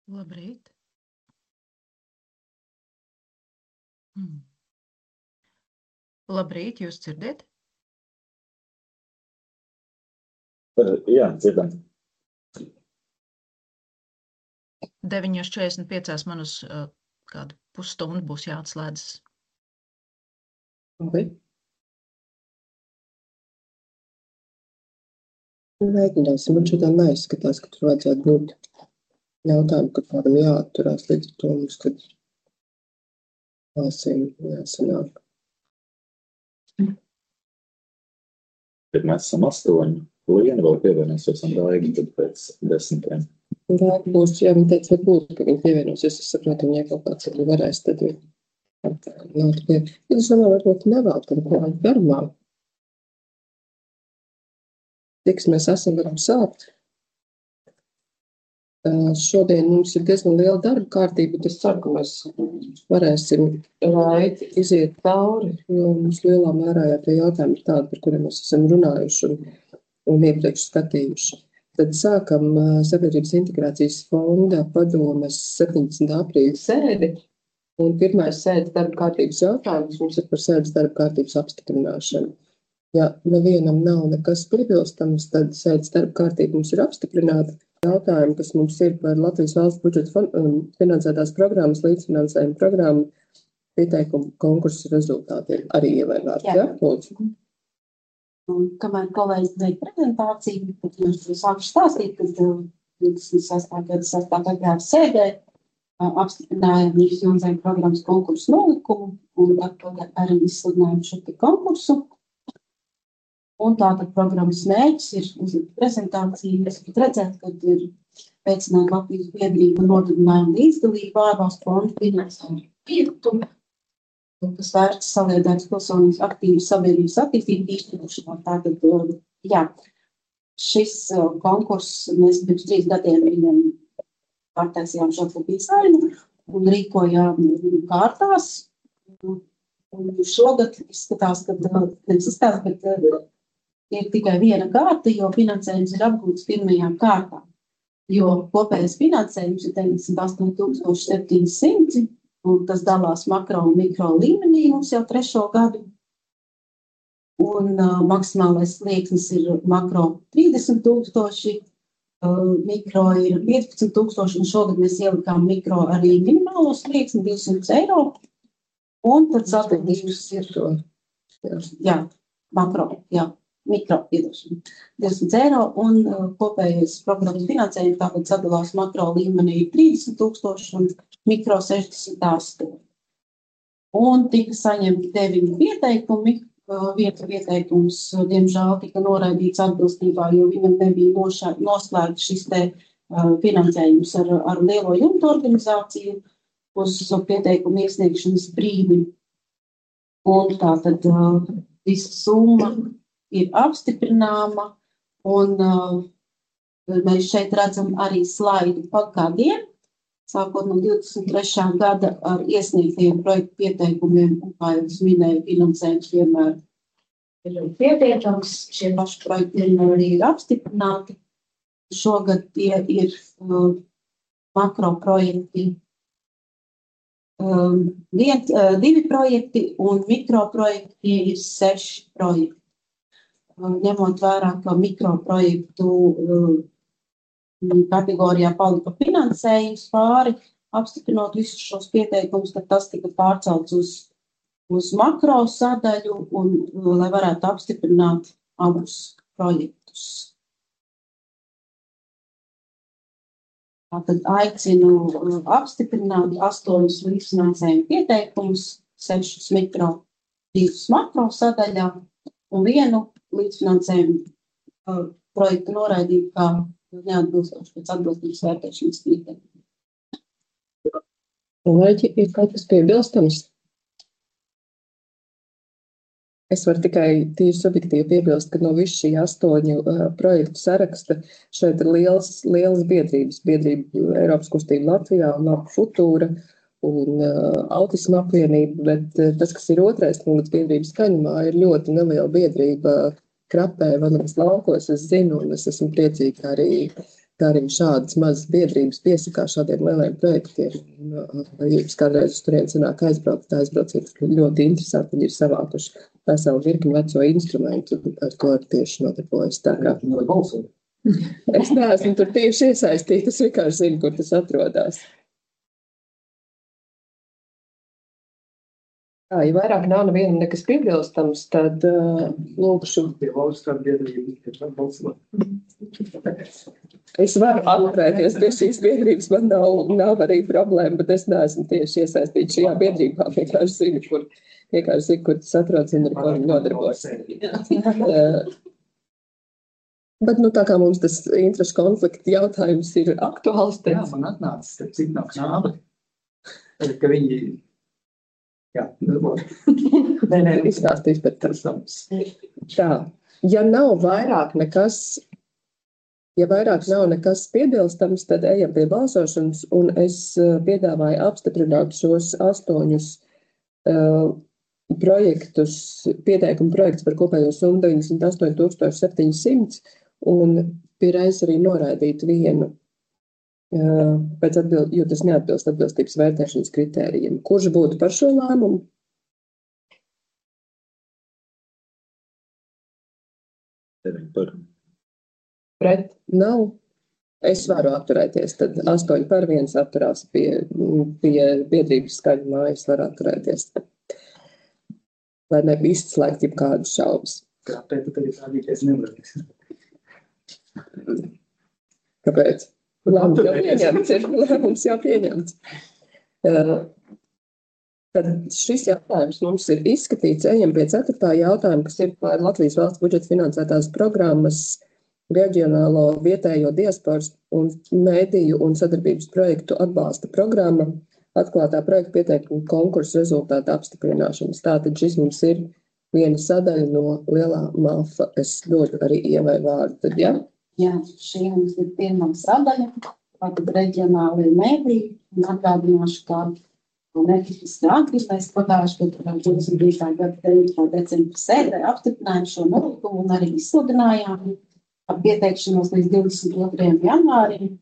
Labrīt. Labrīt, jūs dzirdiet? Jā, dzirdam. 9:45 man uz kādu pusstundu būs jāatslēdzas. Labi. Mēģināsim, man šodien neizskatās, ka tur vajadzētu būt jautājumu, ka kādam jāatturās līdz to mums, kad jāsanāk. Bet mēs esam 8. Liena vēl pievienosies un Daiga tad pēc 10. Daiga būs, jā, viņa teica, varbūt, ka viņa pievienosies, es saprotu, viņai kaut kāds arī varēs, tad nav tikai. Es domāju, varbūt nevēl, tad kaut garumā. Tiks mēs esam, varam sākt. Šodien mums ir diezgan liela darba kārtība, bet es ceru, ka mēs varēsim laiti iziet cauri, jo mums lielā mērā jā, tie jautājumi ir tādi, par kuriem mēs esam runājuši un iepriekš skatījuši. Tad sākam Sabiedrības integrācijas fonda padomes 17. aprīļa sēdi, un pirmais sēdes darba kārtības jautājums mums ir par sēdes darba kārtības apstiprināšanu. Ja nevienam nav nekas piebilstams, tad sēdes darba kārtība mums ir apstiprināta. Jautājumi, kas mums ir par Latvijas valsts budžeta finansētās programmas līdzfinansējuma programmu pieteikumu konkursu rezultātiem. Arī ievērvāt, jā? Lūdzu. Kamēr kolēģis veic prezentāciju, tad jums sāku stāstīt, ka 26. gada 6. februāra sēdē apstiprinājām līdzfinansējuma programmas konkursu nolikumu un arī izsludinājām šo konkursu. Un tātad programmas mērķis ir uz prezentāciju, jūs varat redzēt, kad ir veicināt Latvijas biedrību nodibinājumu līdzdalību ārvalstu fondu finansējumu projektu, kas vērts saliedēts pilsonības aktīvu sabiedrības attīstību īstenošanā. Tātad, jā, šis konkurss mēs pirms 3 gadiem viņam pārtaisījām šo dizainu un rīkojām kārtās. Un šogad izskatās, ka ir tikai viena kārta, jo finansējums ir apgūts pirmajā kārtā. Jo kopējais finansējums ir 98,700, un tas dalās makro un mikro līmenī mums jau 3. gadu. Un maksimālais slieksnis ir makro 30,000, mikro ir 15,000, un šogad mēs ielikām mikro arī minimālo slieksni 200 eiro. Un tad sadalījums ir to, jā, makro, jā. Mikro, piedošana, 200 eiro, un kopējais programmas finansējums tāpēc sadalās makro līmenī 30,000 un mikro 68. Un tika saņemti 9 pieteikumi. Vieta pieteikums, diemžēl, tika noraidīts atbilstībā, jo viņam nebija noslēgts šis te finansējums ar lielo jumtu organizāciju uz pieteikumu iesniegšanas brīdi. Un tātad visa summa ir apstiprināma, un mēs šeit redzam arī slaidu pa gadiem, sākot no 23. gada ar iesniegtiem projektu pieteikumiem, un kā jau es minēju, finansējums vienmēr ir pietiekams, šie paši projekti arī ir apstiprināti. Šogad tie ir makro projekti, 2 projekti, un mikro projekti ir 6 projekti. Ņemot vērā, ka mikroprojektu kategorijā palika finansējums pāri, apstiprinot visus šos pieteikumus, tad tas tika pārcelts uz makro sadaļu, un lai varētu apstiprināt abus projektus. Tātad aicinu apstiprināt 8 līdzfinansējuma pieteikumus, 6 mikro, 2 makro sadaļā un 1 līdzfinansējumu projektu noraidību kā neatbilstoši pēc atbilstības vērtēšanas kritērijiem. Vai ir kaut kas piebilstams? Es varu tikai tīri subjektīvi piebilst, ka no visu šī 8 projektu saraksta šeit ir lielas biedrības. Biedrība Eiropas kustība Latvijā un Laba Futūra un autisma apvienība, bet tas, kas ir otrais punkts biedrības Kaņumā, ir ļoti neliela biedrība Krapē, Vanovas laukos, es zinu, un es esmu priecīga arī kā arī šādas mazas biedrības piesakās šādiem lieliem projektiem. Ja jums kādreiz uz turien sanāk aizbrauciet, ļoti interesanti, viņi ir savākuši veselu virkni veco instrumentu, ar ko tieši nodarbojas. Tā kā es neesmu tur tieši iesaistīta, es vienkārši zinu, kur tas atrodas. Ja vairāk nav nevienam nekas piebilstams, tad lūkšu. Es varu atturēties pie šīs biedrības, man nav arī problēma, bet es neesmu tieši iesaistīta šajā biedrībā. Vienkārši zinu, kur tas atrodas un ar ko viņi nodarbojas. Bet, tā kā mums tas interešu konflikta jautājums ir aktuāls. Jā, man atnāca, cik no Knabe, ka viņi... Jā, izstāstīs pēc tam. Tā, ja vairāk nav nekas piebilstams, tad ejam pie balsošanas, un es piedāvāju apstiprināt šos 8 projektus, pieteikumu projektus par kopējo summu 98,700, un pierreiz arī noraidīt vienu. Jo tas neatbilst atbilstības vērtēšanas kritērijiem. Kurš būtu par šo lēmumu? Pret nav. Es varu atturēties, tad 8 par 1 atturās pie biedrības skaļumā, es varu atturēties. Lai neizslēgt jebkādas šaubas. Kāpēc tad ir tādīties nevarēs? Kāpēc? Lēmums jau pieņemts. Tad šis jautājums mums ir izskatīts. Ejam pie 4. jautājuma, kas ir par Latvijas valsts budžeta finansētās programmas reģionālo vietējo diasporas un mēdīju un sadarbības projektu atbalsta programma atklātā projekta pieteikuma konkursa rezultāta apstiprināšanas. Tātad šis mums ir viena sadaļa no lielā MAFA. Es dodu arī Ievai vārdu. Tad, ja? Jā, šī mums ir pirmā sadaļa, tātad reģionālajie mēdīji, un atgādināšu, kā nefiziski ātri, mēs pagājuši, kad 22. gada 9. decembra sēdē apstiprinājām šo nolikumu un arī izsludinājām ar pieteikšanos līdz 22. janvārim.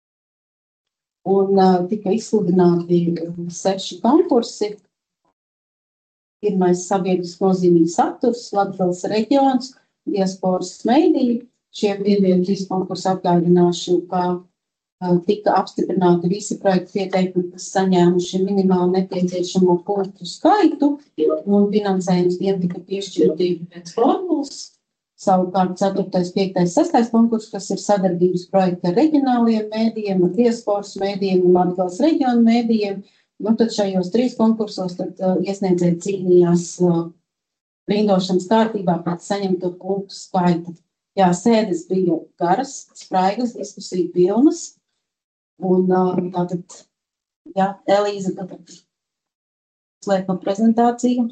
Un tika izsludināti 6 konkursi. Pirmais sabiedriski nozīmīgs saturs, Latgales reģions, diasporas mēdīji. Šie bija 3 konkursi atgādināšu, ka tika apstiprināti visi projektu pieteikumi, kas saņēmuši minimāli nepieciešamo punktu skaitu, un finansējums tiem tika piešķirti pēc formulas. Savukārt 4., 5., 6. konkurss, kas ir sadarbības projekti ar reģionāliem mēdījiem, ar diasporas mēdījiem un Latgales reģionu mēdījiem. Tad šajos 3 konkursos iesniedzēji cīnījās rindošanas kārtībā pēc saņemto punktu skaita. Jā, sēdes bija garas, spraigas, diskusija pilnas. Un tātad, jā, Elīza, tad slēpa prezentāciju.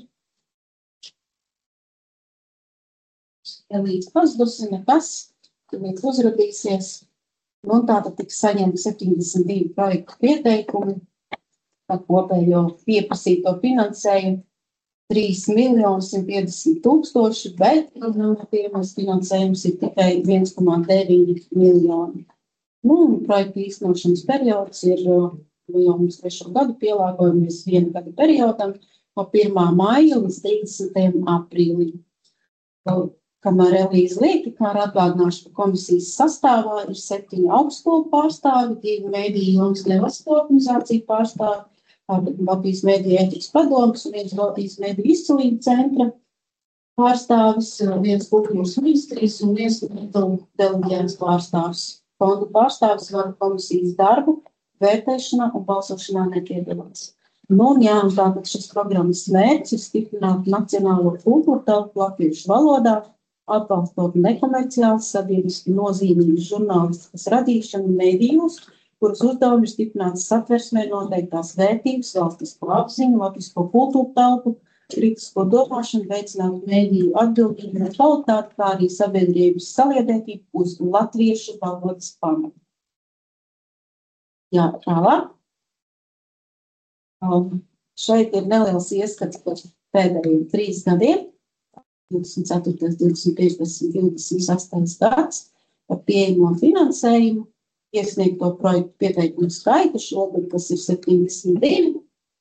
Elīza pazudusi, nekas, tad viņš uzradīsies. Un tātad tika saņemti 72 projektu pieteikumi, par kopējo pieprasīto finansējumu 3.150.000, bet pirmais finansējums ir tikai 1,9 miljoni. Projektu īstenošanas periods ir, jau mums 3. gadu pielāgojamies 1 gada periodam, no 1. maija līdz 30. aprīlim. Kamēr Elīza lieki, kā atgādināšu, ka komisijas sastāvā ir 7 augstskolu pārstāvi, 2 mēdīju jomas nevalstisko organizāciju pārstāvi, Latvijas mēdīju ētikas padomes un 1 Latvijas mēdīju izcilību centra pārstāvis, 1 kultūras ministrijas un 1 deleģētas pārstāvis. Fondu pārstāvis vada komisijas darbu, vērtēšanā un balsošanā nepiedalās. Tātad šis programmas mērķis ir stiprināt nacionālo kultūru telpu latviešu valodā, atbalstot nekomerciāls sabiedriski nozīmīgas žurnālistikas radīšanu mēdījos, kuras uzdevumi ir stiprināt satversmē noteiktās vērtības, valstisko apziņu, latvisko kultūru telpu, kritisko domāšanu, veicināt mēdīju atbildību un kvalitāti, kā arī sabiedrības saliedētību uz latviešu valodas pamatu. Jā, tālāk. Šeit ir neliels ieskats par pēdējiem 3 gadiem, 24., 25., 26. gads, par pieejamo finansējumu. iesniegto projektu pieteikumu skaitu, šogad tas ir 72,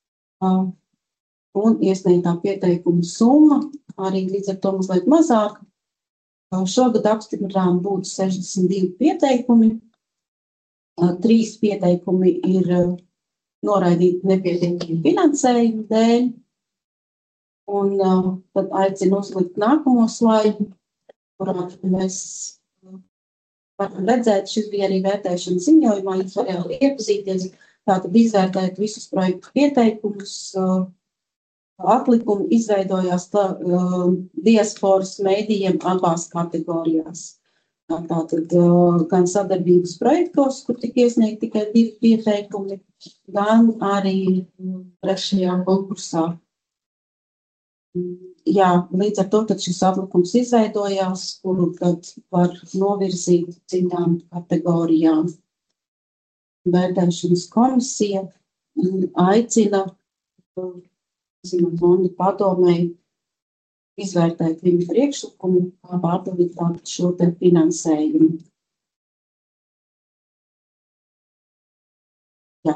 un iesniegtā pieteikumu summa arī līdz ar to mazliet mazāk. Šogad apstiprinājumi būtu 62 pieteikumi, 3 pieteikumi ir noraidīti nepietiekami finansējumu dēļ, un tad aicinu uzlikt nākamo slaidu, kurā mēs varam redzēt, šis bija arī vērtēšanas ziņojumā, jūs varētu iepazīties, tātad izvērtēt visus projektu pieteikumus, atlikumu izveidojās diasporas mēdījiem abās kategorijās. Tātad gan sadarbības projektos, kur tika iesniegt tikai 2 pieteikumi, gan arī trešajā konkursā. Jā, līdz ar to tad šis atlikums izveidojās, kuru tad var novirzīt citām kategorijām. Vērtēšanas komisija aicina fonda padomei izvērtēt viņu priekšlikumu, kā pārdalīt šo te finansējumu. Jā.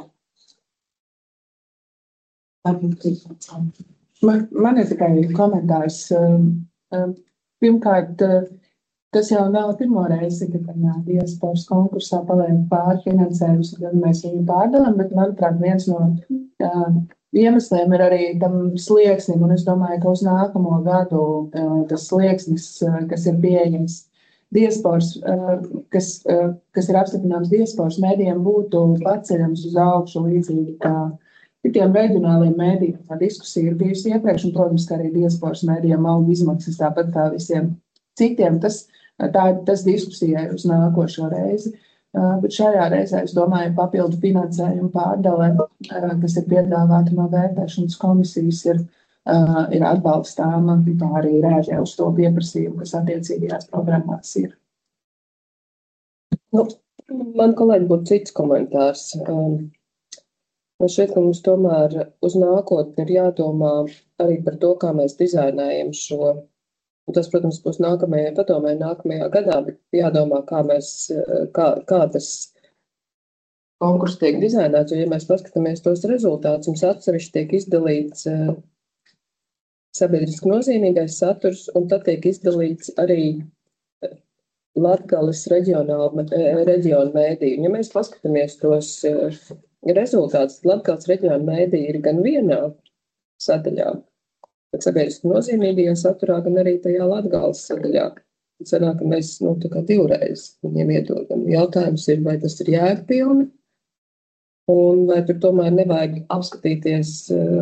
Varbūt ir tāds. Man ir tikai komentārs. Pirmkārt, tas jau nav pirmo reizi, kad diasporas konkursā paliek pārfinansējums, kad mēs viņu pārdalam, bet, manuprāt, viens no iemesliem ir arī tam slieksnim, un es domāju, ka uz nākamo gadu tas slieksnis, kas ir pieejams diasporas, kas ir apstiprināms diasporas mēdījiem, būtu paceļams uz augšu līdzīgi kā citiem reģionāliem mēdījiem. Tā diskusija ir bijusi iepriekš, un, protams, ka arī diasporas mēdījiem auga izmaksas tāpat kā visiem citiem. Tas diskusijai uz nākošo reizi. Bet šajā reizē, es domāju, papildu finansējumu pārdale, kas ir piedāvāta no vērtēšanas komisijas, ir atbalstāma, tā arī rēģē uz to pieprasījumu, kas attiecīgajās programmās ir. Man kolēģi būtu cits komentārs. Man šķiet, ka mums tomēr uz nākotni ir jādomā arī par to, kā mēs dizainējam šo. Tas, protams, būs nākamajai padomē, nākamajā gadā, bet jādomā, kā tas konkurss tiek dizainēts, jo, ja mēs paskatāmies tos rezultātus, mums atsevišķi tiek izdalīts sabiedriski nozīmīgais saturs, un tad tiek izdalīts arī Latgales reģionu mēdīju. Ja mēs paskatāmies tos rezultātus, Latgales reģionu mēdīju ir gan vienā sadaļā, bet sabiedriski nozīmīgajā saturā, gan arī tajā Latgales sadaļā. Sanāk, ka mēs tā kā divreiz viņiem iedodam. Jautājums ir, vai tas ir jēgpilni, un vai tur tomēr nevajag apskatīties,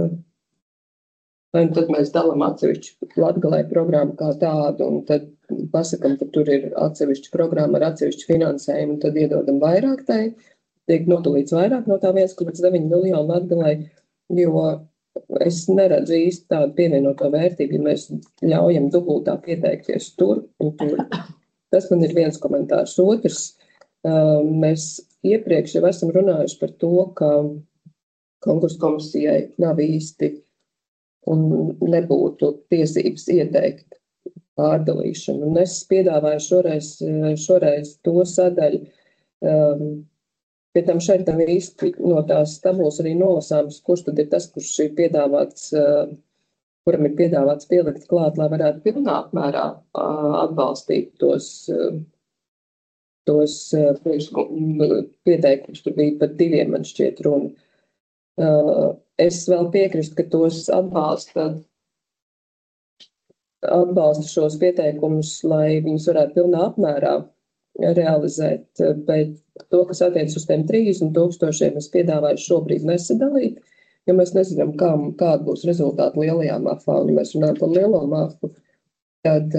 vai tad mēs dalām atsevišķu Latgalē programmu kā tādu, un tad pasakam, ka tur ir atsevišķa programma ar atsevišķu finansējumu, un tad iedodam vairāk tai, tiek nodalīts vairāk no tā 1,9 miljonu Latgalē, jo es neredzu īsti tādu pievienoto vērtību, ja mēs ļaujam dubultā pieteikties tur un tur. Tas man ir viens komentārs. Otrs, mēs iepriekš jau esam runājuši par to, ka konkursu komisijai nav īsti un nebūtu tiesības ieteikt pārdalīšanu. Un es piedāvāju šoreiz to sadaļu. Pie tam šeit tam īsti no tās tabulas arī nolasāms, kurš tad ir tas, kurš ir piedāvāts, kuram ir piedāvāts pielikt klāt, lai varētu pilnā apmērā atbalstīt tos pieteikumus. Tur bija pat 2, man šķiet, runa. Es vēl piekrīstu, ka tos atbalsta šos pieteikumus, lai viņus varētu pilnā apmērā realizēt, bet to, kas attiecas uz tiem 30,000, es piedāvāju šobrīd nesadalīt, jo mēs nezinām, kāda būs rezultāti lielajā mafā, un ja mēs runājam par lielo mafu, tad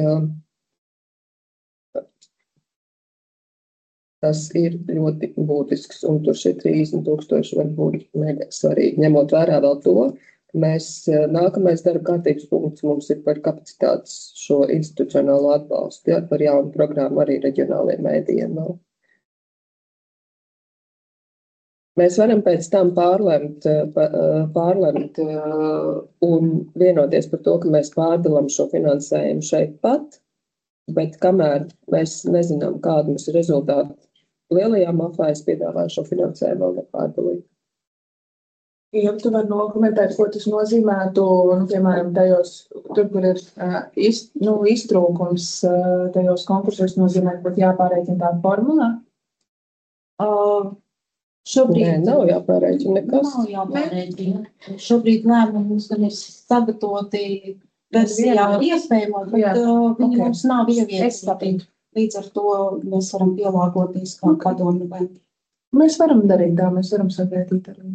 tas ir ļoti būtisks, un tur šie 30,000 var būt mega svarīgi, ņemot vērā vēl to, mēs nākamais darba kārtības punkts mums ir par kapacitātes šo institucionālo atbalstu, par jaunu programmu arī reģionāliem mēdījiem vēl. Mēs varam pēc tam pārlemt un vienoties par to, ka mēs pārdalam šo finansējumu šeit pat, bet kamēr mēs nezinām, kāda mums ir rezultāti lielajām mafijas piedāvāja šo finansējumu vēl nepārdalīt. Ja tu vari nokomentēt, ko tas nozīmētu, piemēram, tajos, tur, kur ir iztrūkums tajos konkursos, nozīmē, ka būtu jāpārreikina tā formulā? Šobrīd Nav jāpārreikina nekas. Nav jāpārreikina. Šobrīd lēmums gan ir sagatavoti versijā iespējamo, bet viņi mums nav ieviesti. Līdz ar to mēs varam pielāgoties kā padomu. Mēs varam darīt tā, mēs varam sagaidīt arī.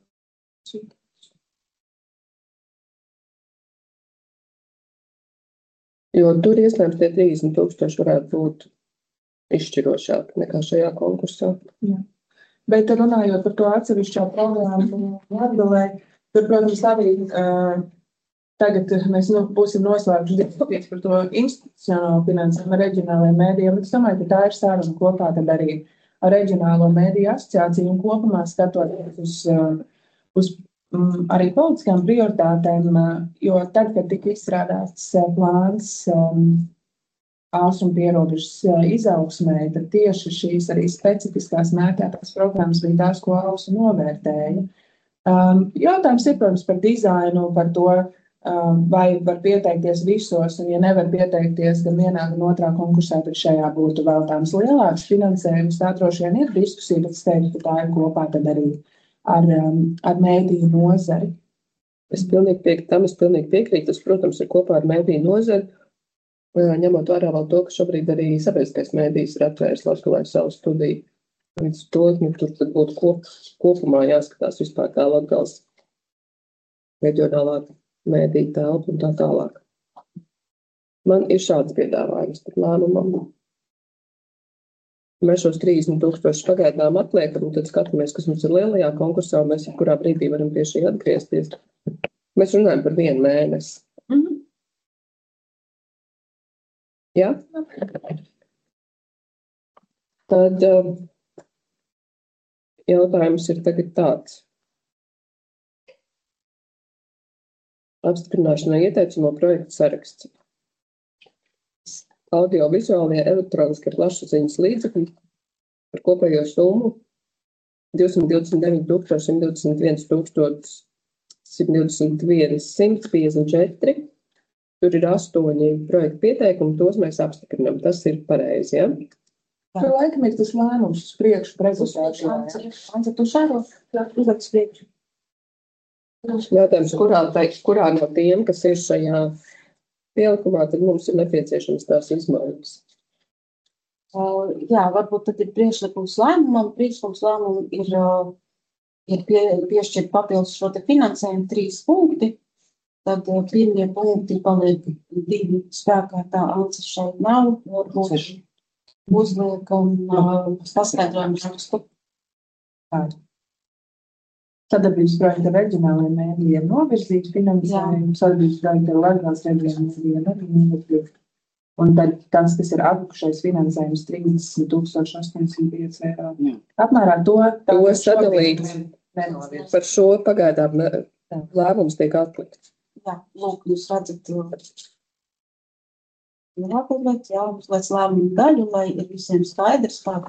Jo tur iespējams tie 30,000 varētu būt izšķirošāk nekā šajā konkursā. Jā. Bet runājot par to atsevišķo programmu Latgalē, tur, protams, arī tagad mēs būsim noslēguši diskusijas par to institucionālo finansējumu reģionālajiem mēdījiem, bet es domāju, ka tā ir saruna kopā tad arī ar reģionālo mēdīju asociāciju un kopumā skatoties uz arī politiskām prioritātēm, jo tad, kad tika izstrādāts plāns austrumu pierobežas izaugsmē, tad tieši šīs arī specifiskās mērķētās programmas bija tās, ko ausu novērtēja. Jautājums ir, protams, par dizainu, par to, vai var pieteikties visos, un ja nevar pieteikties gan vienā, gan otrā konkursā, tad šajā būtu veltāms lielāks finansējums. Tā droši vien ir diskusija, bet es teiktu, ka tā ir kopā tad arī ar mēdīju nozari. Es pilnīgi piekrītu. Tas, protams, ir kopā ar mēdīju nozari, ņemot vērā vēl to, ka šobrīd arī sabiedriskais mēdījis ir atvērs Latgalē savu studiju. Līdz to, tur tad būtu kopumā jāskatās vispār kā Latgales reģionālā mēdīja telpa un tā tālāk. Man ir šāds piedāvājums par lēmumam. Mēs šos 30,000 pagaidām atliekam, un tad skatāmies, kas mums ir lielajā konkursā, un mēs jebkurā brīdī varam pie šī atgriezties. Mēs runājam par 1 mēnesi. Jā? Tad jautājums ir tagad tāds. Apstiprināšanai ieteicamo projektu saraksts. Audiovizuālie elektroniskie plašsaziņas līdzekļi par kopējo summu 229,121,154. Tur ir 8 projektu pieteikumi, tos mēs apstiprinām. Tas ir pareizi, ja? Tur laikam ir tas lēmums uz priekšu prezentācijā. Tu šāro uzliks priekšu. Jautājums, kurā no tiem, kas ir šajā pielikumā, tad mums ir nepieciešams tās izmaiņas. Jā, varbūt tad ir priekšlikums lēmumam. Priekšlikums lēmumam ir piešķirt papildus šo te finansējumu 3 punkti. Tad pirmie punkti paliek 2 spēkā, tā Ancis šeit nav. Varbūt uzliekam paskaidrojumu rakstu. Sadarbības projekta reģionālajiem mēdījiem novirzīt finansējumu, sadarbības projekta Latgales reģionālajiem mēdījiem. Un tad tas, kas ir atlikušais finansējums 30,805 eiro. Apmērā to sadalīt. Par šo pagaidām lēmums tiek atlikts. Jā, lūk, jūs redzat, jāuzliec lēmumu daļu, lai ir visiem skaidrs, kādi.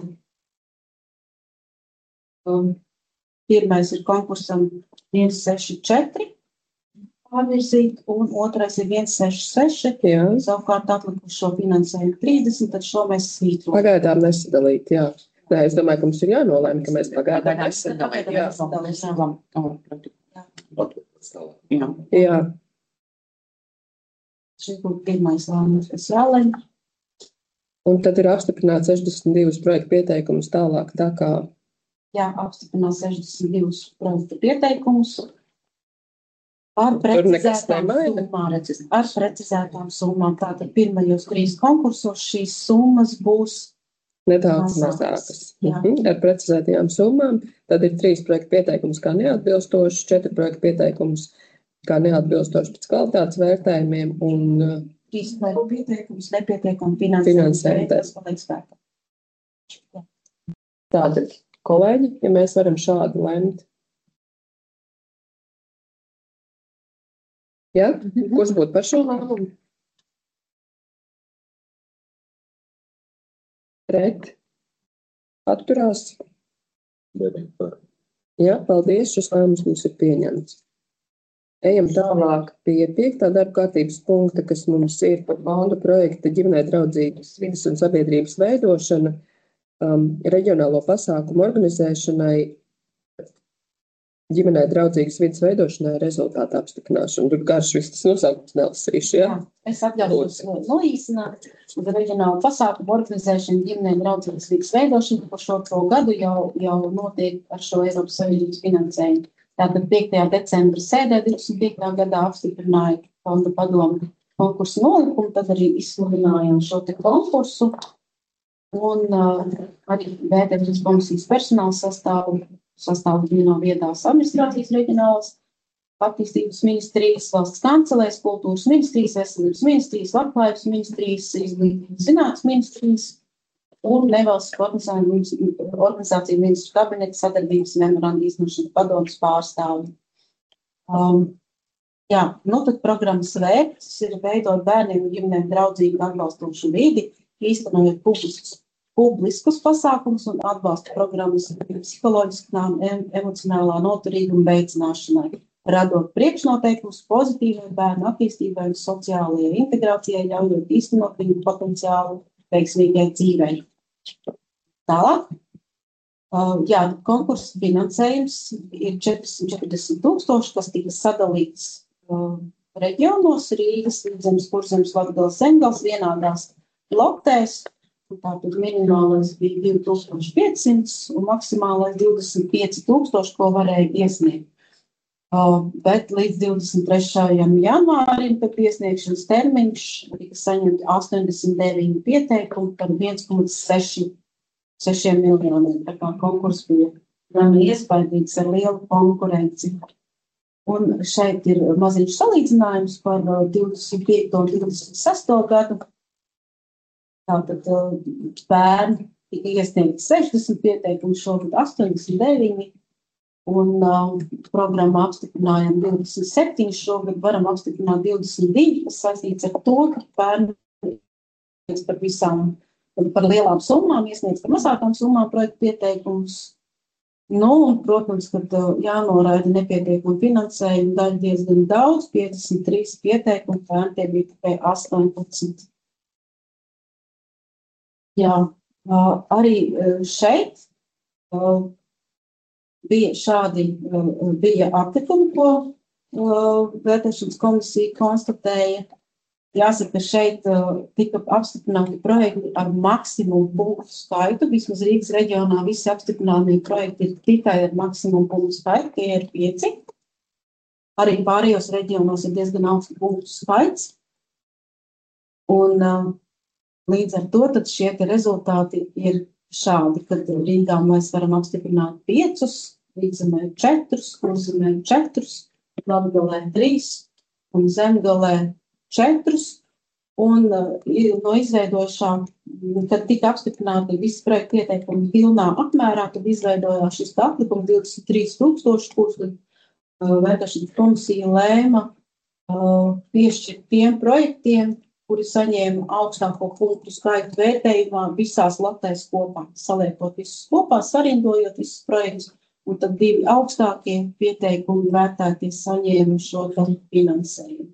Pirmais ir konkursam 164 pārvirzīt, un otrais ir 166. Jā. Savukārt atlikušo finansējumu 30, tad šo mēs svītrojam. Pagaidām nesadalīt, jā. Nē, es domāju, ka mums ir jānolēma, ka mēs pagaidām nesadalīt. Jā. Šis būtu pirmais lēmums, kas jālemj. Un tad ir apstiprināt 62 projektu pieteikumus tālāk, tā kā. Jā, apstiprināt 62 projektu pieteikumus ar precizētām summām. Tātad pirmajos 3 konkursos šīs summas būs nedaudz mazākas. Ar precizētajām summām. Tad ir 3 projektu pieteikumus kā neatbilstošs, 4 projektu pieteikumus kā neatbilstoši pēc kvalitātes vērtējumiem un 3 projektu pieteikumus nepietiekami finansējumi. Tātad, kolēģi, ja mēs varam šādi lemt. Ja? Kurš būtu par šo lēmumu? Pret? Atturās. 9 par. Jā, paldies, šis lēmums mums ir pieņemts. Ejam tālāk pie 5. darba kārtības punkta, kas mums ir par fondu projekta ģimenei draudzīgas vides un sabiedrības veidošana, reģionālo pasākumu organizēšanai, ģimenei draudzīgas vides veidošanai, rezultātu apstiprināšanu. Tur garš viss tas nosaukums nelasīšu, jā? Es atļaušos noīsināt. Reģionālu pasākumu organizēšanu ģimenei draudzīgas vides veidošanu par šo gadu jau notiek ar šo Eiropas Savienības finansējumu. Tātad 5. decembra sēdē 25. gadā apstiprināja fonda padomu konkursu nolikumu, tad arī izsludinājām šo te konkursu un arī vērtēšanas komisijas personāla sastāvu no viedās administrācijas reģionālas attīstības ministrijas, valsts kancelēs, kultūras ministrijas, veselības ministrijas, labklājības ministrijas, izglītības zinātnes ministrijas un nevalsts organizāciju ministru kabineta sadarbības memorandu iznošana padomas pārstāvi. Tad programmas vērts ir veidot bērniem un ģimenēm draudzīgu atbalstošu vidi, īstenojot publiskus pasākumus un atbalsta programmas psiholoģiskām, emocionālā noturīguma veicināšanai, radot priekšnoteikumus pozitīvai bērnu attīstībai un sociālajai integrācijai, ļaujot īstenot viņu potenciālu veiksmīgai dzīvei. Tālāk. Konkursa finansējums ir 440,000, kas tika sadalīts reģionos Rīgas, Vidzemes, Kurzemes, Latgales, Zemgales vienādās lotēs. Tātad minimālais bija 2,500 un maksimālais 25,000, ko varēja iesniegt. Bet līdz 23. janvārim pēc iesniegšanas termiņš tika saņemt 89 pieteikumi par 1,6 miljoniem. Tā kā konkurss bija gan iespaidīgs ar lielu konkurenci. Un šeit ir maziņš salīdzinājums par 25. un 26. gadu. Tātad bērni tika iesniegti 60 pieteikumi, šogad 89. Un programmu apstiprinājām 27, šogad varam apstiprināt 22, kas saistīts ar to, ka bērni par lielām summām iesniedz par mazākām summām projektu pieteikumus. Un, protams, kad jānoraida nepietiekuma finansējuma daļa diezgan daudz, 53 pieteikumi, bērni tie bija tikai 18. Arī šeit bija aptikumi, ko vērtēšanas komisija konstatēja. Jāsaka, ka šeit tika apstiprināti projekti ar maksimumu punktu skaitu. Vismaz Rīgas reģionā visi apstiprinātie projekti ir tikai ar maksimumu punktu skaitu, tie ir 5. Arī pārējos reģionos ir diezgan augsts punktu skaits. Un līdz ar to tad šie rezultāti ir šādi, kad Rīgā mēs varam apstiprināt 5, Vidzemē 4, Kurzemē 4, Latgalē 3 un Zemgalē 4. Un no izveidojušā, kad tika apstiprināti visi projektu ieteikumi pilnā apmērā, tad izveidojās šis aplikums 23,000, kurus vērtēšanas komisija lēma piešķirt tiem projektiem, kuri saņēma augstāko punktu skaitu vērtējumā visās latēs kopā, saliekot visus kopā, sarindojot visus projektus, un tad 2 augstākie pieteikumi vērtētie saņēma šo finansējumu.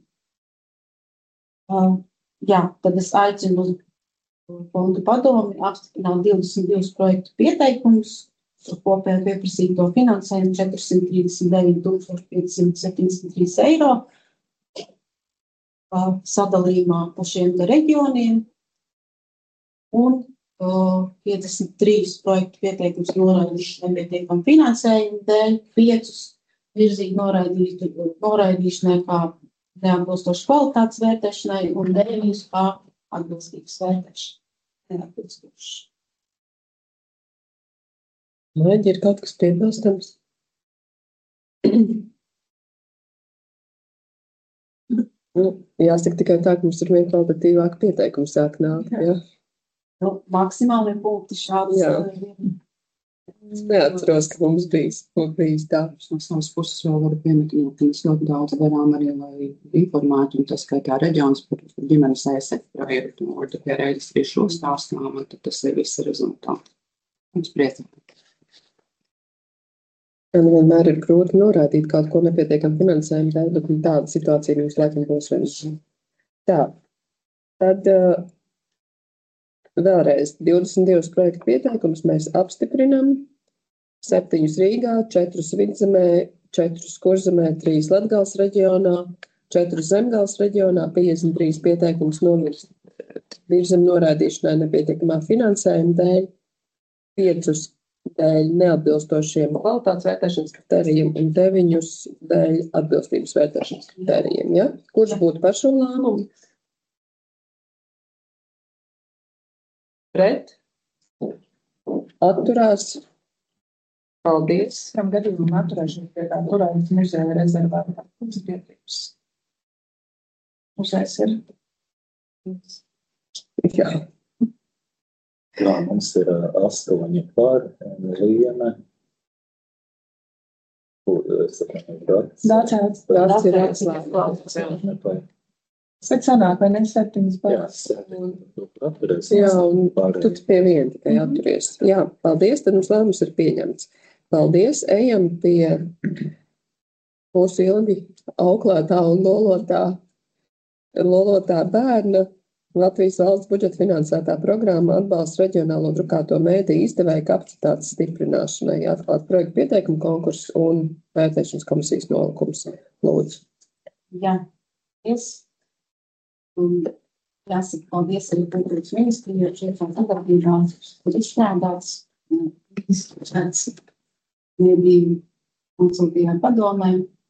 Tad es aicinu fondu padomi apstiprināt 22 projektu pieteikumus, kopējo pieprasīto finansējumu 439,573 eiro. Sadalījumā pa šiem reģioniem un 53 projektu pieteikums noraidīšu nepietiekam finansējumu dēļ, 5 virzīgi noraidīšanai kā neatbilstoši kvalitātes vērtēšanai un 9 kā atbilstības vērtēšanai neatbilstoši. Mēģi, ir kaut kas piebilstams? Jāsaka tikai tā, ka mums ir vien kvalitatīvāk pieteikumi sāk nākt, jā? Maksimālie punkti šādas. Es neatceros, ka mums bijis tā. No savas puses vēl varu piemetināt, ka mēs ļoti daudz darām arī, lai informētu, un tas skaitā reģionas par ģimenes ESF projektu, un ortopēra reģistrī šo stāstām, un tad tas ir visi rezultāti. Un spriest. Vienmēr ir grūti norādīt kaut ko nepietiekam finansējumu dēļ, bet tāda situācija mums laikam būs viens. Tā, tad vēlreiz 22 projektu pieteikumus mēs apstiprinam, 7 Rīgā, 4 Vidzemē, 4 Kurzemē, 3 Latgales reģionā, 4 Zemgales reģionā, 53 pieteikumus nomirst virzem norādīšanai nepietiekamā finansējuma dēļ, 5 dēļ neatbilstošiem kvalitātes vērtēšanas kritērijiem un 9 dēļ atbilstības vērtēšanas kritērijiem. Ja? Kurš būtu par šo lēmumu? Pret? Atturās? Paldies. Kam gadījumam atturēšanās pie tā turētas muzeja rezervātā. Mums ir pietiekums. Muzejs ir. Jā. Jā, mums ir 8 par, viena. Dācēts. Dāts ir atslēgts. Bet sanāk, vai ne 7 Jā, par? Jā, un tu pie viena tikai atturies. Jā, paldies, tad mums lēmums ir pieņemts. Paldies, ejam pie mūsu ilgi auklētā un lolotā bērna Latvijas valsts budžeta finansētā programma atbalsta reģionālo drukāto mēdīju izdevēju kapacitātes stiprināšanai, atklāt projektu pieteikumu konkursu un vērtēšanas komisijas nolikums. Lūdzu. Jā, jāsaka paldies arī kultūras ministrijai, jo šeit sadarbībā ir izstrādāts, nebija konsultīvai padomē.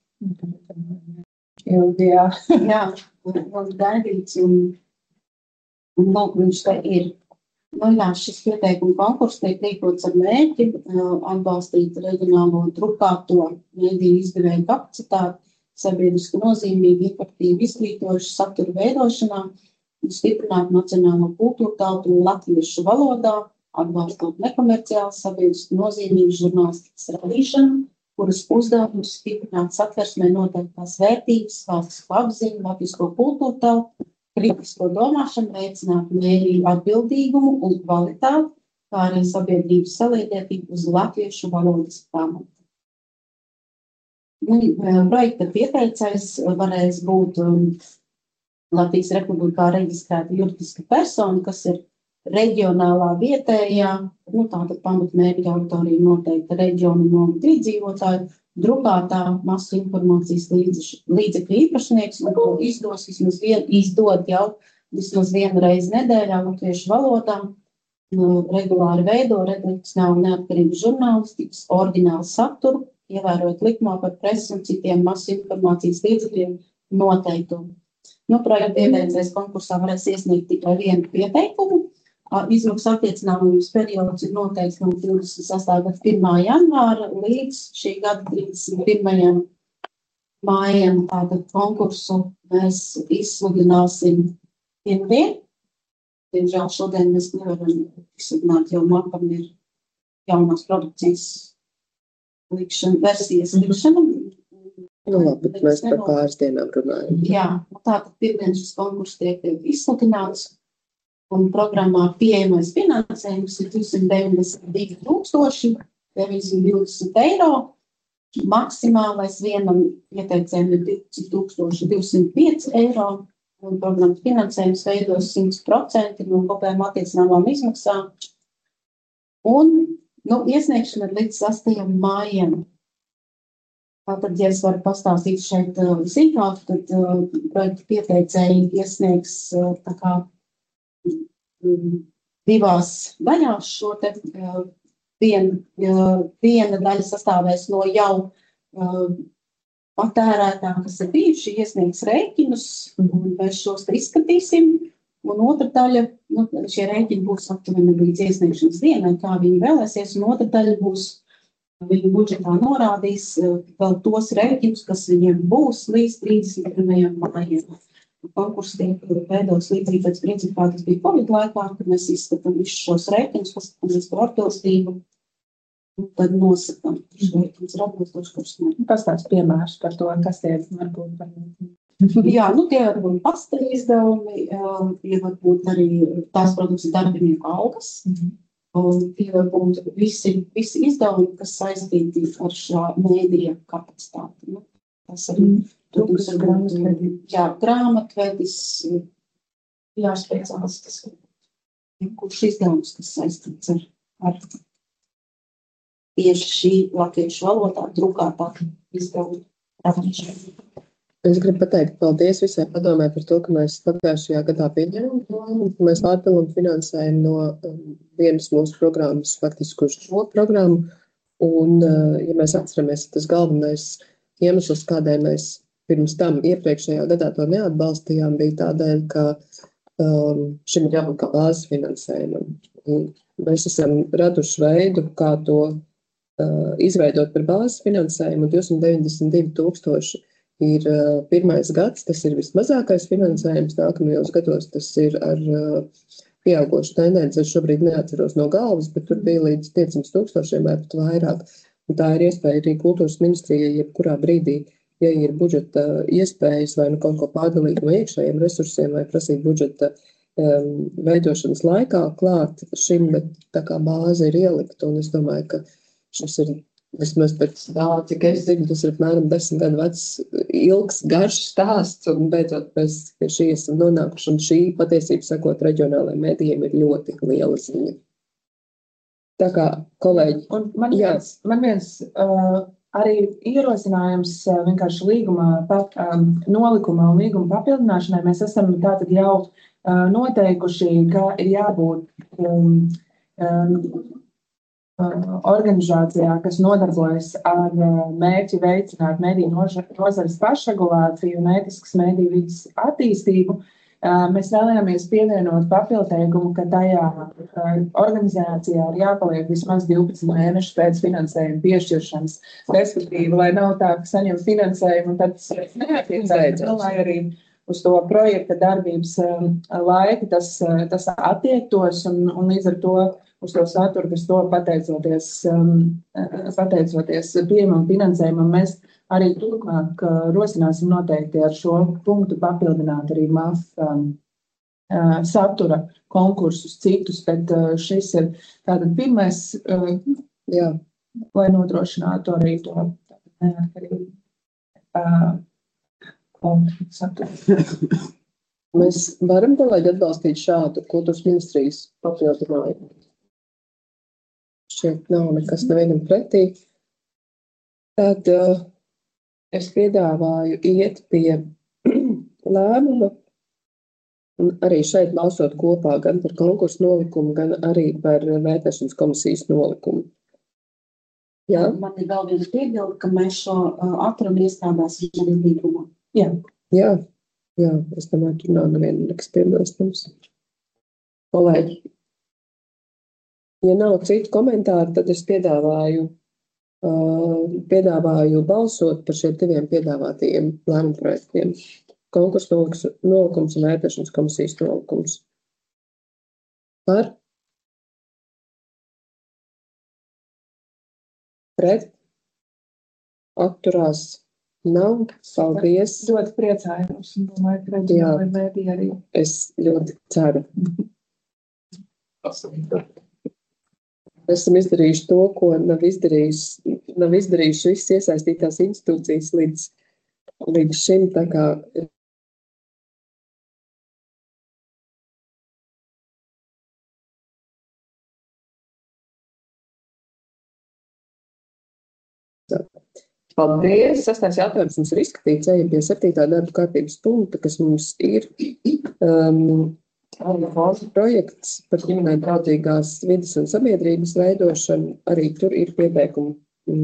Jā. Jā, un gaidīts, un lūk, viņš te ir. Nu jā, šis pieteikumu konkurss tiek rīkots ar mērķi atbalstīt reģionālo drukāto mēdīju izdevēju kapacitāti, sabiedriski nozīmīgi, efektīvi izglītojuši saturu veidošanā, stiprināt nacionālo kultūru telpu latviešu valodā, atbalstot nekomerciāli sabiedriski nozīmīgu žurnālistikas radīšanu, kuras uzdevums stiprināt satversmē noteiktās vērtības, valstisko apziņu, latvisko kultūru telpu, kritisko domāšanu, veicināt mēdīju atbildīgumu un kvalitāti, kā arī sabiedrības saliedētību uz latviešu valodas pamata. Projekta pieteicējs varēs būt Latvijas Republikā reģistrēta juridiska persona, kas ir reģionālā vietējā, tāda pamatmērķa autorija noteikta reģionu nometru iedzīvotāju, drukātā masu informācijas līdzekļu īpašnieks, un to izdod jau vismaz vienu reizi nedēļā latviešu valodā, regulāri veido redakcionālu neatkarīgu žurnālistikas, oriģinālu saturu, ievērojot likumā par presi un citiem masu informācijas līdzekļiem noteikumu. Projekta pieteicējs konkursā varēs iesniegt tikai vienu pieteikumu. Izmaksu attiecinājums periods ir noteikts no 26. gada 1. janvāra līdz šī gada 31. mājam. Tātad konkursu mēs izsludināsim pirmdien. Diemžēl šodien mēs nevaram izsludināt, jo mākam ir jaunās produkcijas versijas likšana. Labi, bet mēs par pāris dienām runājam. Jā, tātad pirmdien šis konkurss tiek izsludināts. Un programmā pieejamais finansējums ir 292 920 eiro. Maksimālais vienam pieteicējiem ir 2205 eiro. Un programmas finansējums veidos 100% no kopējām attiecināmām izmaksām. Un iesniegšana ir līdz 6. mājam. Tātad, ja es varu pastāstīt šeit sīkāk, tad projekta pieteicēji iesniegs tā kā divās daļās šo te viena daļa sastāvēs no jau patērētām, kas ir bijuši, iesniegs rēķinus, un mēs šos te izskatīsim, un otra daļa, šie rēķini būs aptuveni līdz iesniegšanas dienai, kā viņi vēlēsies, un otra daļa būs, viņi budžetā norādīs vēl tos rēķinus, kas viņiem būs līdz 31. maijam. Konkurss tiek veidots līdzīgi pēc principā, tas bija Covid laikā, kad mēs izskatām visus šos rēķinus, paskatāmies par atbilstību, un tad nosakām, kurš rēķins ir atbilstošs, kurš ne. Pastāst piemērus par to, kas tie varbūt par... Jā, tie var būt pasteļu izdevumi, tie var būt arī tās produkts darbinieku algas, Un tie var būt visi izdevumi, kas saistīti ar šā mēdīja kapacitāti. Nu, tas arī, protams, grāmatvedis, speciālistis, kurš izdevums, kas saistīts ar tieši šī latviešu valodā drukātā izdevuma radīšanu. Es gribu pateikt paldies visai padomē par to, ka mēs pagājušajā gadā pieņēmām plānu. Mēs pārpilam finansējumu no vienas mūsu programmas, faktiski uz šo programmu. Un, ja mēs atceramies, tas galvenais iemesls, kādēļ mēs pirms tam iepriekšējā gadā to neatbalstījām, bija tādēļ, ka šim ir jābūt kā bāzes finansējumam. Mēs esam raduši veidu, kā to izveidot par bāzes finansējumu, 292,000 ir pirmais gads, tas ir vismazākais finansējums, nākamajos gados tas ir ar pieaugošu tendenci, es šobrīd neatceros no galvas, bet tur bija līdz 500,000 vai pat vairāk. Un tā ir iespēja arī kultūras ministrijai, jebkurā brīdī, ja ir budžeta iespējas vai kaut ko pārdalīt no iekšējiem resursiem vai prasīt budžeta veidošanas laikā klāt šim, bet tā kā bāze ir ielikta, un es domāju, ka šis ir vismaz pēc tā, cik es zinu, tas ir apmēram 10 gadu vecs, ilgs, garš stāsts, un beidzot mēs pie šī esam nonākuši, un šī patiesība sakot reģionālajiem mēdījiem ir ļoti liela ziņa. Tā kā, kolēģi, man viens arī ierosinājums vienkārši līguma nolikuma un līguma papildināšanai. Mēs esam tātad jau noteikuši, ka ir jābūt organizācijā, kas nodarbojas ar mērķi veicināt mediju nozares pašregulāciju un ētiskas mediju vidas attīstību. Mēs vēlējāmies pievienot papildteikumu, ka tajā organizācijā ir jāpaliek vismaz 12 mēnešus pēc finansējuma piešķiršanas. Respektīvi, lai nav tā, ka saņem finansējumu un tad tas neatiecās, lai arī uz to projekta darbības laika tas attiektos un līdz ar to uz to saturu, kas to pateicoties pieejamam finansējumam, mēs arī turpmāk rosināsim noteikti ar šo punktu papildināt arī MAF satura konkursus citus, bet šis ir tātad pirmais, lai nodrošinātu arī to neatkarību saturu. Mēs varam kolēģi atbalstīt šādu kultūras ministrijas papildinājumu. Šeit nav nekas nevienam pretī. Tad es piedāvāju iet pie lēmuma un arī šeit balsot kopā gan par konkursu nolikumu, gan arī par vērtēšanas komisijas nolikumu. Jā? Man ir vēl viena piebilde, ka mēs šo atrunu iestrādāsim arī līgumā. Jā, es domāju, tur nav neviena nekas piebilstams. Kolēģi, ja nav citu komentāru, tad es piedāvāju balsot par šiem diviem piedāvātajiem lēmumu projektiem. Konkursu nolikums un vērtēšanas komisijas nolikums. Par? Pret? Atturās? Nav? Paldies. Ļoti priecājos un domāju, ka reģionālajie mēdī arī. Es ļoti ceru. Esam izdarījuši to, ko nav izdarījuši visas iesaistītās institūcijas līdz šim, tā kā paldies. 6. jautājums mums ir izskatīts, ejam pie 7. darba kārtības punkta, kas mums ir projekts par ģimenei draudzīgās vides un sabiedrības veidošanu. Arī tur ir pieteikumu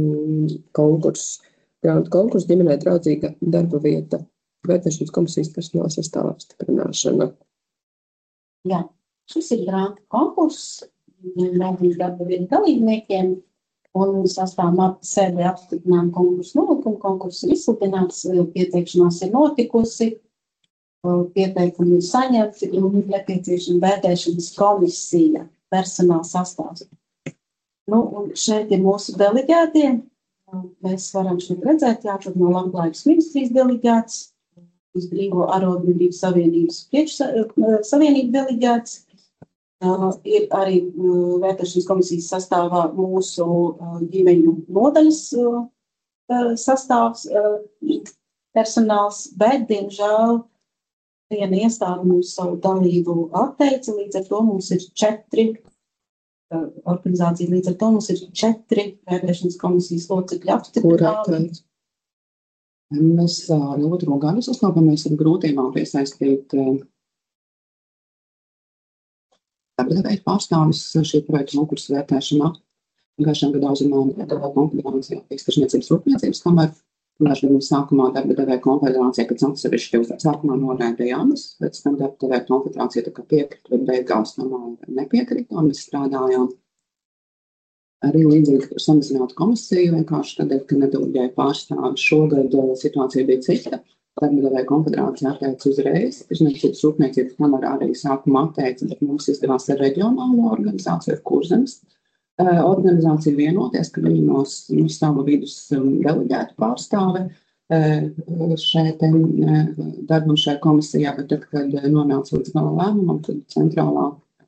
grantu konkurss ģimenei draudzīga darba vieta. Vērtēšanas komisijas personāla sastāvā apstiprināšana. Jā, šis ir grantu konkurss darba vietu dalībniekiem. Un sastāvā sēdē apstiprinām konkursu nolikumu. Konkurss ir izsludināts, pieteikšanās ir notikusi, pieteikumi ir saņemti un nepieciešama vērtēšanas komisija, personāla sastāvs. Un šeit ir mūsu deleģētie. Mēs varam šeit redzēt, tad no Labklājības ministrijas deleģēts, uz Brīvo arotbiedrību savienības savienību deleģēts, Ir arī vērtēšanas komisijas sastāvā mūsu ģimeņu nodaļas sastāvs, personāls, bet, diemžēl, viena iestāde mums savu dalību atteica, līdz ar to mums ir 4 organizācija, līdz ar to mums ir 4 vērtēšanas komisijas locekļi apstiprināti. Mēs jau otro gadu sastopamies ar grūtībām piesaistīt darbadevēju pārstāvis šī projekta konkursu vērtēšanā. Pagājušajā gadā uzrunājām konfederācijā tirzniecības rūpniecības kameru. Pagājušajā gadā sākumā darbadevēju konfederācija, kad atsevišķi sākumā noraidījāmas, pēc tam darbadevēju konfederācija tā kā piekrita, bet beigās tomēr nepiekrita, un mēs strādājām arī līdzīgi par samazinātu komisiju, vienkārši tādēļ, ka nedalīja pārstāvi. Šogad situācija bija cita. Darbadevēju konfederācija atteica uzreiz. Tirzniecības rūpniecības kamerā arī sākumā atteica, bet mums izdevās ar reģionālo organizāciju, ar Kurzemes organizāciju vienoties, ka viņi no sava vidus deleģētu pārstāve šeit darbam šajā komisijā, bet tad, kad nonāca līdz gala lēmumam, tad centrālā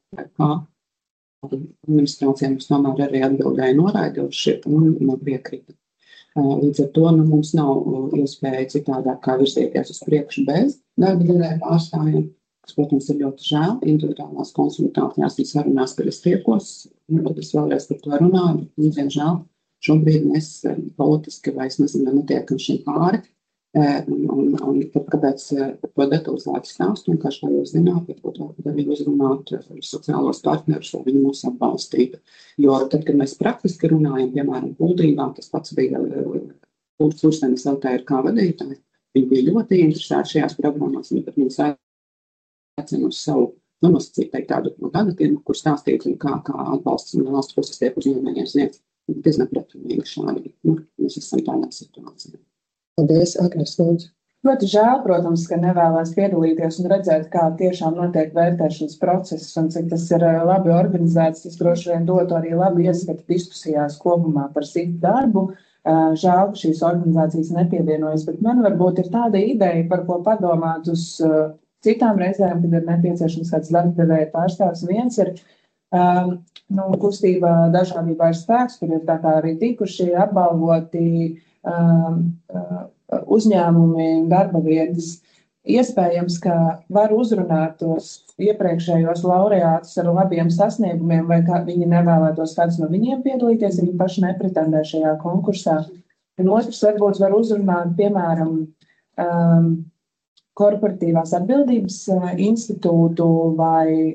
administrācija mums tomēr arī atbildēja noraidoši un nepiekrita. Līdz ar to mums nav iespēja citādāk kā virzīties uz priekšu bez darbadevēju pārstāvjiem, kas, protams, ir ļoti žēl. Individuālās konsultācijās un sarunās, kad es tiekos, tad es vēlreiz par to runāju, bet, diemžēl, šobrīd mēs politiski vairs netiekam šim pāri. Un tad, kāpēc par to detalizēti stāstu, un kā šā jūs zināt, varbūt arī uzrunāt sociālos partnerus, lai viņi mūs atbalstītu. Jo tad, kad mēs praktiski runājam, piemēram, kuldībām, tas pats bija Kurzemes LTRK vadītāji, viņi bija ļoti interesēti šajās programmās, un tad viņi aicina uz savu nosacīt tādu gadatienu, kur stāstīt, kā atbalsts no valsts puses tiek uzņēmējiem sniegts. Diezgan pretrunīgi šādi. Mēs esam tādā situācijā. Paldies, Agnes, lūdzu. Ļoti žēl, protams, ka nevēlēs piedalīties un redzēt, kā tiešām notiek vērtēšanas process un cik tas ir labi organizēts. Tas droši vien dotu arī labu ieskatu diskusijās kopumā par citu darbu. Žēl, ka šīs organizācijas nepievienojas, bet man varbūt ir tāda ideja, par ko padomāt uz citām reizēm, kad ir nepieciešams kāds darbadevēja pārstāvs. Viens ir kustība dažādībā ir spēks, kur ir tā kā arī tikuši apbalvoti uzņēmumi un darba vietas. Iespējams, ka var uzrunāt tos iepriekšējos laureātus ar labiem sasniegumiem, vai kā viņi nevēlētos kāds no viņiem piedalīties, viņi paši nepretendē šajā konkursā. Un otrs varbūt var uzrunāt, piemēram, korporatīvās atbildības institūtu vai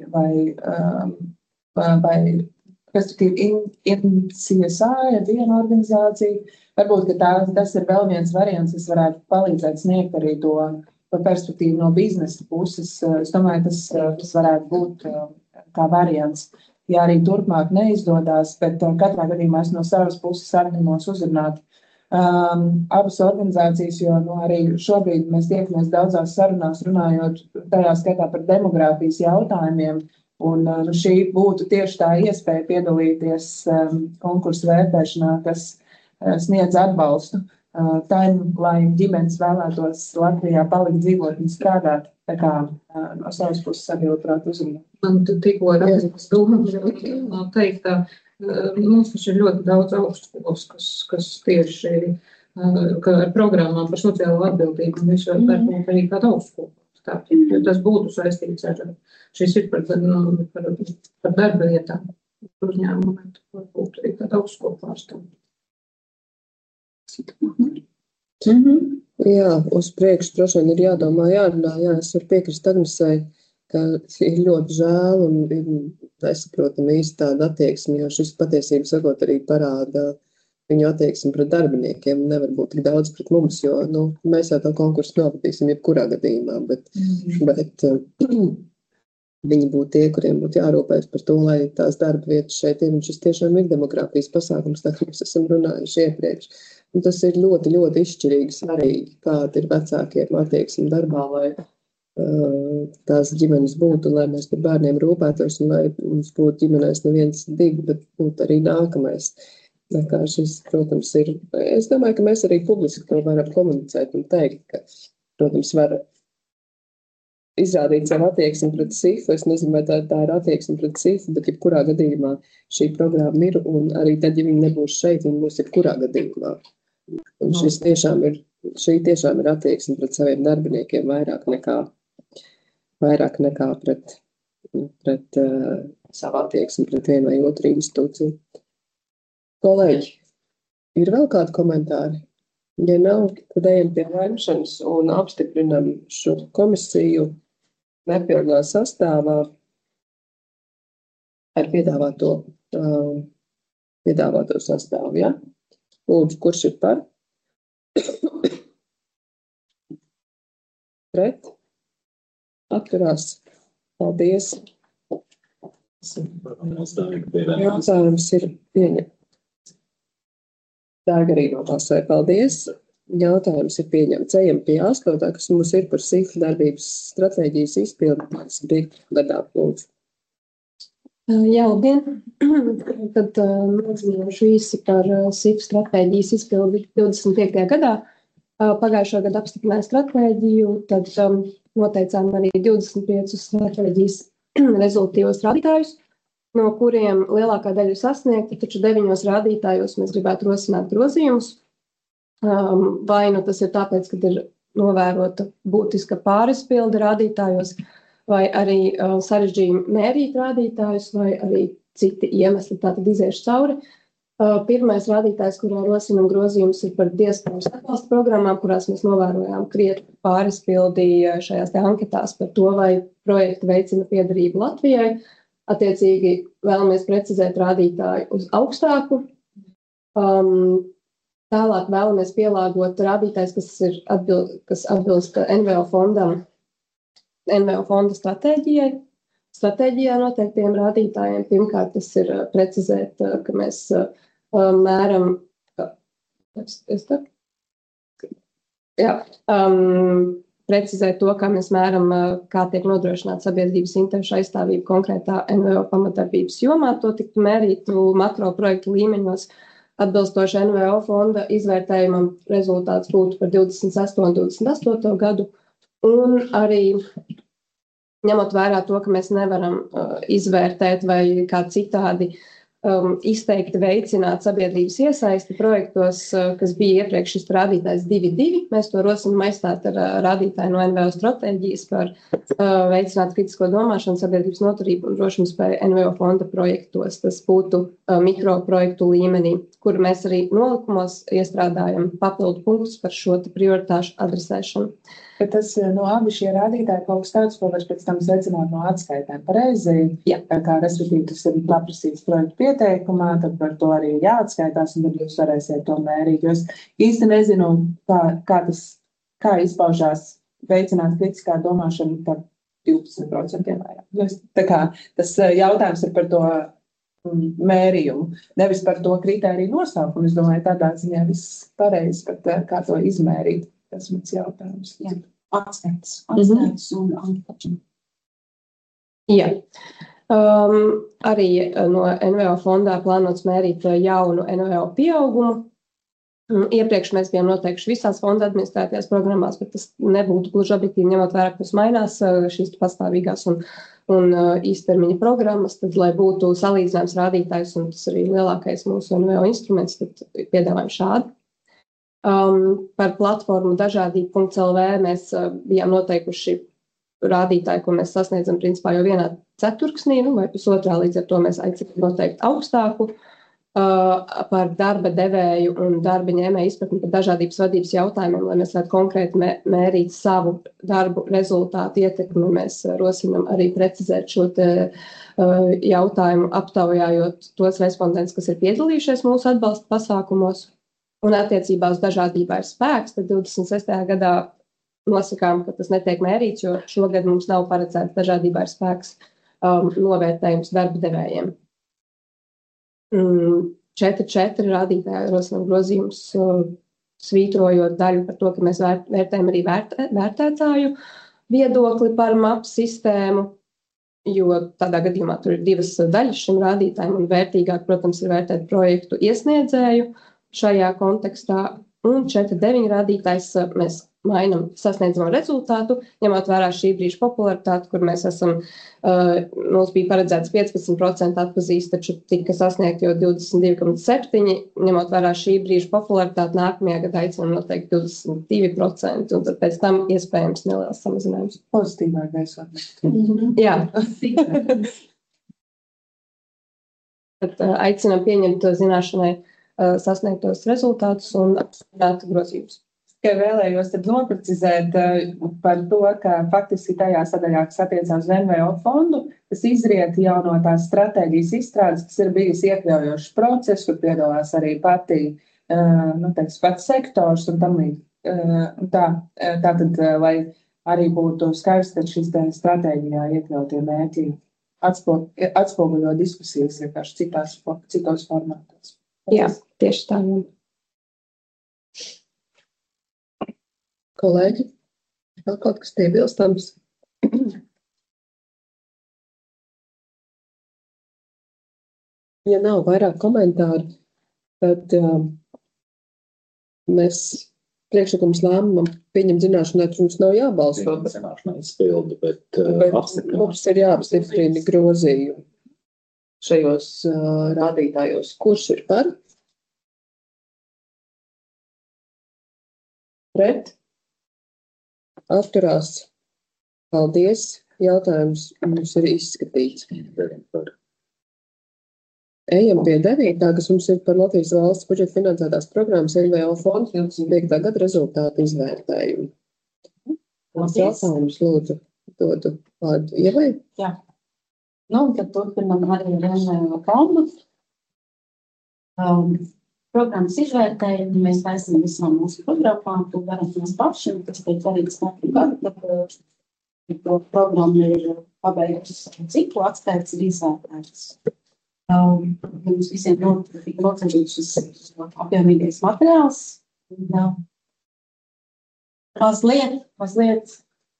respektīvi INCSA ir viena organizācija. Varbūt, ka tas ir vēl viens variants, kas varētu palīdzēt sniegt arī to perspektīvu no biznesa puses. Es domāju, tas varētu būt kā variants. Ja arī turpmāk neizdodas, bet katrā gadījumā es no savas puses argumos uzrunāt abas organizācijas, jo arī šobrīd mēs tiekamies daudzās sarunās runājot tajā skaitā par demogrāfijas jautājumiem. Un šī būtu tieši tā iespēja piedalīties konkursu vērtēšanā, kas sniedz atbalstu tam, lai ģimenes vēlētos Latvijā palikt dzīvot un strādāt. Tā kā no savas puses arī labprāt uzrunāt. Man tikko ir atzīst doma, teikt, ka mums taču ir ļoti daudz augstskolas, kas tieši ar programmām par sociālo atbildību un visu varbūt arī kādu augstskolu. Jo tas būtu saistīts ar šīs ir par darba vietām uzņēmumiem, varbūt arī kādu augstskolu pārstāvju. Jā, uz priekšu droši vien ir jādomā, jārunā, es varu piekrist Agnesai, ka ir ļoti žēl un nesaprotam īsti tāda attieksme, jo šis patiesību sakot arī parāda viņu attieksmi pret darbiniekiem, nevar būt tik daudz pret mums, jo mēs jau to konkursu novadīsim jebkurā gadījumā, bet viņi būtu tie, kuriem būtu jārūpēs par to, lai tās darba vietas šeit ir, un šis tiešām ir demogrāfijas pasākums, tā kā mēs esam runājuši iepriekš. Un tas ir ļoti, ļoti izšķirīgi svarīgi, kāda ir vecākiem attieksme darbā, lai tās ģimenes būtu, un lai mēs par bērniem rūpētos, un lai mums būtu ģimenēs neviens divi, bet būtu arī nākamais. Tā kā šis, protams, ir, es domāju, ka mēs arī publiski to varam komunicēt un teikt, ka, protams, var izrādīt savu attieksmi pret SIFU. Es nezinu, vai tā ir attieksme pret SIFU, bet jebkurā gadījumā šī programma ir, un arī tad, ja viņi nebūs šeit, viņi būs jebkurā gadījumā. Un šī tiešām ir attieksme pret saviem darbiniekiem vairāk nekā pret savu attieksmi pret vienu vai otru institūciju. Kolēģi, ir vēl kādi komentāri? Ja nav, tad ejam pie lemšanas un apstiprinam šo komisiju nepilnā sastāvā ar piedāvāto sastāvu, ja? Lūdzu, kurš ir par? Pret? Atturās. Paldies. Jautājums ir pieņemts. Tā arī nobalsoja. Paldies. Jautājums ir pieņemts. Ejam pie 8, kas mums ir par SIFU darbības stratēģijas izpildi 25. gadā. Lūdzu. Jā, labdien. Tad nozīmēšu īsi par SIFU stratēģijas izpildi 25. gadā. Pagājušo gadu apstiprināja stratēģiju, tad noteicām arī 25 stratēģijas rezultīvos rādītājus, no kuriem lielākā daļa ir sasniegta, taču 9 rādītājos mēs gribētu rosināt grozījumus. Vai nu tas ir tāpēc, ka ir novērota būtiska pārizpilde rādītājos, vai arī sarežģījumi mērīt rādītājus, vai arī citi iemesli, tātad iziešu cauri. Pirmais rādītājs, kurā rosinam grozījumus, ir par diasporas atbalsta programmām, kurās mēs novērojām krietni pārizpildi šajās anketās par to, vai projekti veicina piederību Latvijai. Attiecīgi vēlamies precizēt rādītāju uz augstāku. Tālāk vēlamies pielāgot rādītājs, kas atbilst NVO fonda stratēģijai. Stratēģijā noteiktiem rādītājiem. Pirmkārt, tas ir precizēt, ka mēs mēram, precizēt to, kā mēs mēram, kā tiek nodrošināta sabiedrības interešu aizstāvība konkrētā NVO pamatdarbības jomā. To tiktu mērītu makro projektu līmeņos atbilstoši NVO fonda izvērtējumam. Rezultāts būtu par 26. un 28. gadu. Un arī ņemot vērā to, ka mēs nevaram izvērtēt vai kā citādi izteikti veicināt sabiedrības iesaisti projektos, kas bija iepriekš šis rādītājs 2.2. Mēs to rosinām aizstāt ar rādītāju no NVO stratēģijas par veicināt kritisko domāšanu, sabiedrības noturību un drošumspēju NVO fonda projektos. Tas būtu mikroprojektu līmenī, kur mēs arī nolikumos iestrādājam papildu punktus par šo prioritāšu adresēšanu. Bet tas abi šie rādītāji kaut kas tāds, ko var pēc tam secināt no atskaitēm pareizi. Jā. Kā respektīvi tas ir paprasīts projektu pieteikumā, tad par to arī jāatskaitās, un tad jūs varēsiet to mērīt. Jo es īsti nezinu, kā izpaužās veicināt kritiskā domāšana par 12%. Tā kā tas jautājums ir par to mērījumu, nevis par to kritēriju nosaukumu. Es domāju, tādā ziņā viss pareizi, bet kā to izmērīt. Tas mans jautājums. Jā, atskaitas un anketēšana. Jā. Arī no NVO fondā plānots mērīt jaunu NVO pieaugumu. Iepriekš mēs bijām noteikuši visās fonda administrētajās programmās, bet tas nebūtu gluži objektīvi ņemot vērā, ka tas mainās šīs pastāvīgās un īstermiņa programmas, tad, lai būtu salīdzināms rādītājs, un tas arī lielākais mūsu NVO instruments, tad piedāvājam šādu. Par platformu dažādība.lv mēs bijām noteikuši rādītāju, ko mēs sasniedzam principā jau vienā ceturksnī, vai pusotrā, līdz ar to mēs aicinām noteikti augstāku. Par darba devēju un darba ņēmēju izpratni par dažādības vadības jautājumiem, lai mēs varētu konkrēti mērīt savu darbu rezultātu ietekmi. Mēs rosinam arī precizēt šo jautājumu, aptaujājot tos respondents, kas ir piedalījušies mūsu atbalsta pasākumos. Un attiecībā uz dažādībā ir spēks, tad 26. gadā nosakām, ka tas netiek mērīts, jo šogad mums nav paredzēts dažādībā ir spēks novērtējums darba devējiem. 4.4 rādītāji rosinām grozījums, svītrojot daļu par to, ka mēs vērtējam arī vērtētāju viedokli par MAP sistēmu, jo tādā gadījumā tur ir divas daļas šim rādītājiem, un vērtīgāk, protams, ir vērtēt projektu iesniedzēju šajā kontekstā, un 4.9 rādītājs mēs mainam sasniedzamo rezultātu, ņemot vērā šī brīža popularitāti, kur mēs esam, mums bija paredzēts 15% atpazīst, taču tika sasniegt jau 22,7%, ņemot vērā šī brīža popularitāti, nākamajā gadā aicinām noteikti 22%, un tad pēc tam iespējams neliels samazinājums. Pozitīvā gaisā. Jā. Tad aicinām pieņemt zināšanai sasniegtos rezultātus un apstiprināt grozījumus. Tikai vēlējos tad noprecizēt par to, ka faktiski tajā sadaļā, kas attiecās uz NVO fondu, tas izriet jau no tās stratēģijas izstrādes, kas ir bijis iekļaujošs process, kur piedalās arī pats sektors un tam līdzīgi. Tātad, lai arī būtu skaidrs, ka šis stratēģijā iekļautie mērķi atspoguļo diskusijas vienkārši citos formātos. Jā, tieši tā. Kolēģi, vēl kaut kas piebilstams? Ja nav vairāk komentāru, tad mēs priekšlikums lēmumam pieņem zināšanai, ka mums nav jābalso. Zināšanai izpildu, bet apstiprināt. Mums ir jāapstiprina grozījumi šajos rādītājos. Kurš ir par? Pret? Atturās. Paldies. Jautājums mums ir izskatīts. Ejam pie 9. kas mums ir par Latvijas valsts budžeta finansētās programmas NVO fonds 25. gada rezultātu izvērtējumu. Jautājums lūdzu dodu vārdu Ievai. Jā. Nu, tad turpinām arī ar NVO fondu. Programmas izvērtējumu mēs taisam visām mūsu programmām, ko varam mēs paši, kas tiek darīts katru gadu, kad to programmu ir pabeigusi ciklu, atskaits ir izvērtēts. Mums visiem tika nocerīts šis apjomīgais materiāls. Mazliet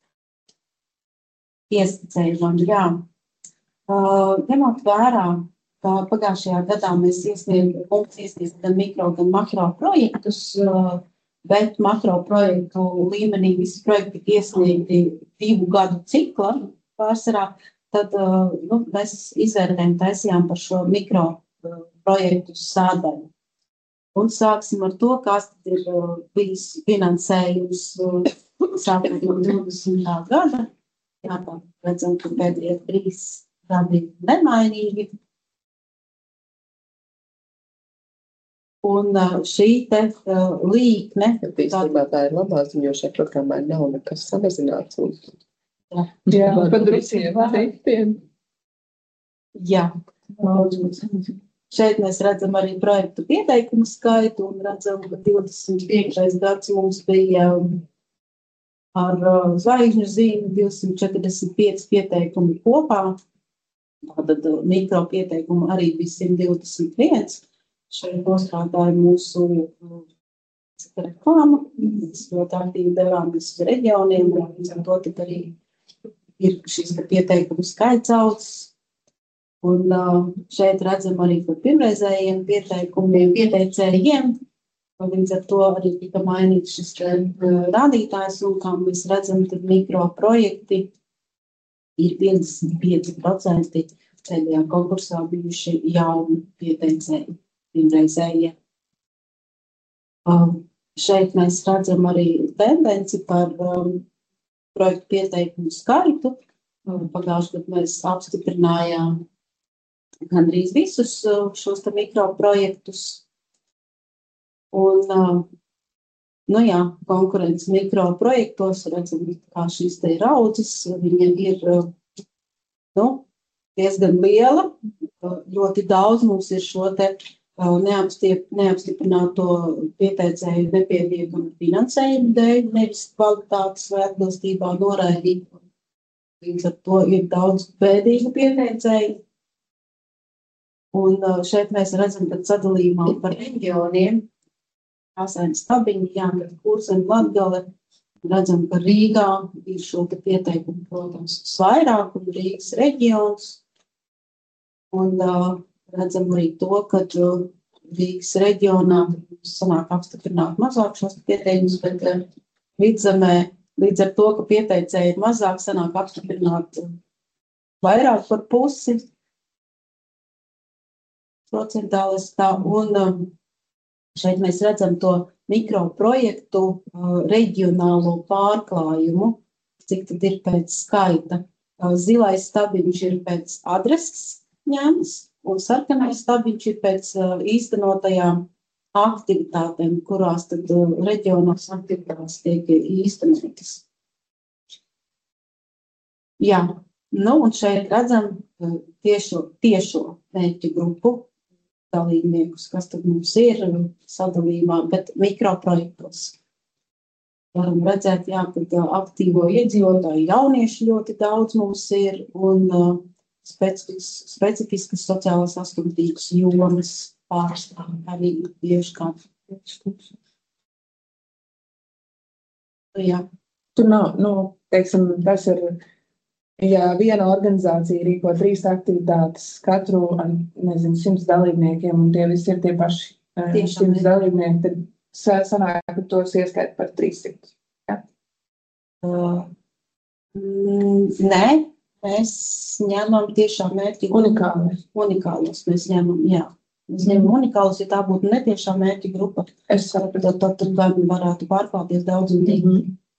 ieskicējumam, jā. Ņemot vērā, ka pagājušajā gadā mēs iesniedzam gan mikro, gan makro projektus, bet makro projektu līmenī visi projekti tika iesniegti 2 gadu cikla pārsvarā, tad mēs izvērtējumu taisījām par šo mikro projektu sādaļu. Un sāksim ar to, kāds tad ir bijis finansējums sākot no 20. gada. Jā, tā redzam, ka pēdējie 3 gadi nemainīgi. Un šī te līkne. Īstenībā tā ir labā ziņa, jo šajā programmā nav nekas samazināts. Jā, padrusiem. Jā. Šeit mēs redzam arī projektu pieteikumu skaitu un redzam, ka 25. gads mums bija ar zvaigžņu zīmi 245 pieteikumi kopā. Tātad mikro pieteikumu arī bija 121. Šeit nostrādāja mūsu reklāma. Mēs ļoti aktīvi devāmies uz reģioniem, un to tad arī ir šis pieteikumu skaits augs. Un šeit redzam arī par pirmreizējiem pieteikumiem, pieteicējiem. Līdz ar to arī tika mainīts šis rādītājs, un kā mēs redzam, tad mikro projekti ir 55% pēdējā konkursā bijuši jauni pieteicēji, pirmreizējie. Šeit mēs redzam arī tendenci par projektu pieteikumu skaitu. Pagājušajā gadā mēs apstiprinājām gandrīz visus šos mikro projektus. Un, konkurence mikro projektos, redzam, kā šīs te ir audzes, viņa ir, diezgan liela. Ļoti daudz mums ir šo te neapstiprināto pieteicēju nepietiekamu finansējumu dēļ, nevis kvalitātes vai atbilstībā noraidīt. Līdz ar to ir daudz bēdīgu pieteicēju. Un šeit mēs redzam, ka sadalījumā par reģioniem, Asainas Kabiņa, Jāņa, Kurzem, Latgale, redzam, ka Rīgā ir šo te pieteikumu, protams, vairāk un Rīgas reģions. Un redzam arī to, ka Rīgas reģionā sanāk apstiprināt mazāk šos pieteikumus, bet Vidzemē, līdz ar to, ka pieteicēji ir mazāk, sanāk apstiprināt vairāk par pusi procentālis tā, un šeit mēs redzam to mikroprojektu reģionālo pārklājumu, cik tad ir pēc skaita. Zilais stabiņš ir pēc adreses ņemts, un sarkanais stabiņš ir pēc īstenotajām aktivitātēm, kurās tad reģionos aktivitātes tiek īstenotas. Jā, nu un šeit redzam tiešo mērķu grupu dalībniekus, kas tad mums ir sadalījumā, bet mikroprojektos. Varam redzēt, jā, kad aktīvo iedzīvotāju jaunieši ļoti daudz mums ir un specifiskas sociālās attīstības jomas pārstāv arī tieši kā. Jā. Tur nav, teiksim, tas ir, ja viena organizācija rīko 3 aktivitātes katru, 100 dalībniekiem, un tie visi ir tie paši 100 dalībnieki, tad sanāk, ka tos ieskait par 300. Ja? Nē, mēs ņemam tiešām mērķi. Unikālos mēs ņemam, jā. Mēs ņemam unikālus, ja tā būtu netiešā mērķa grupa. Es sapratu. Tad varētu pārklāties daudz un tik.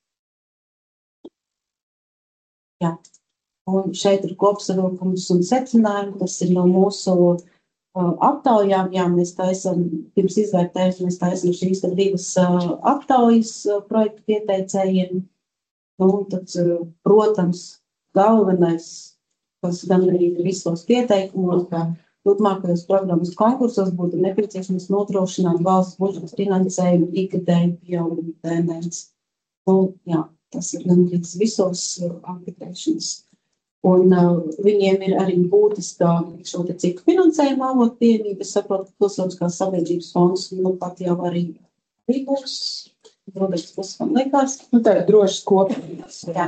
Jā. Un šeit ir kopsavilkums un secinājumi, tas ir no mūsu aptaujām, jā, mēs taisam, pirms izvērtējums, mēs taisam šīs 2 aptaujas projektu pieteicējiem. Un tad, protams, galvenais, kas gan arī visos pieteikumos, ka turpmākajos programmas konkursos būtu nepieciešams nodrošināt valsts budžeta finansējumu ikgadēju pieaugumu tendenci. Un, jā, tas ir gan visos anketēšanas. Un viņiem ir arī būtiskā šo te citu finansējumu avotu pieejamība. Es saprotu, ka Pilsoniskās sabiedrības fonds pat jau arī būs. Roberts puses man liekas. Tā ir drošas kopības. Jā.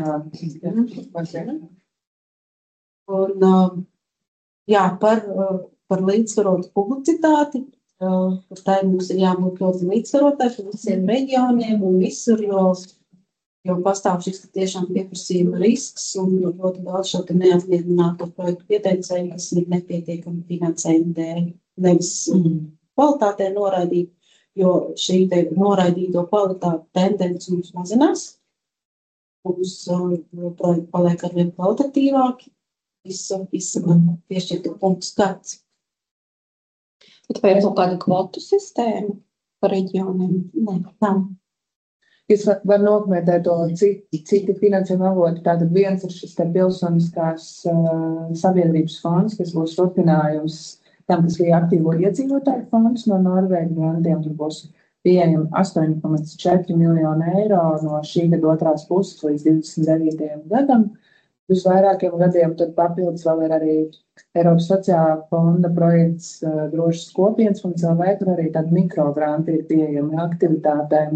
Un, jā, par līdzsvarotu publicitāti. Tā mums ir jābūt ļoti līdzsvarotai par visiem reģioniem un visur, jo pastāv šis tiešām pieprasījuma risks un ļoti daudz šo te neapmierināto projektu pieteicēju, kas ir nepietiekami finansējuma dēļ. Nevis kvalitātē noraidīt, jo šī te noraidīto kvalitāte tendence mums mazinās. Mums projekti paliek arvien kvalitatīvāki. Visu piešķirtu punktu skats. Bet vai ir kaut kāda kvotu sistēma par reģioniem? Nē, nav. Jūs var nokomentēt to, citi finansējuma avoti. Tātad viens ir šis te Pilsoniskās sabiedrības fonds, kas būs turpinājums tam, kas bija aktīvo iedzīvotāju fonds no Norvēģu grantiem. Tur būs pieejami 8,4 miljonu eiro no šī gada otrās puses līdz 29. gadam. Uz vairākiem gadiem tad papildus vēl ir arī Eiropas sociālā fonda projekts drošas kopienas un cilvēku arī tādi mikrogranti ir pieejami aktivitātēm.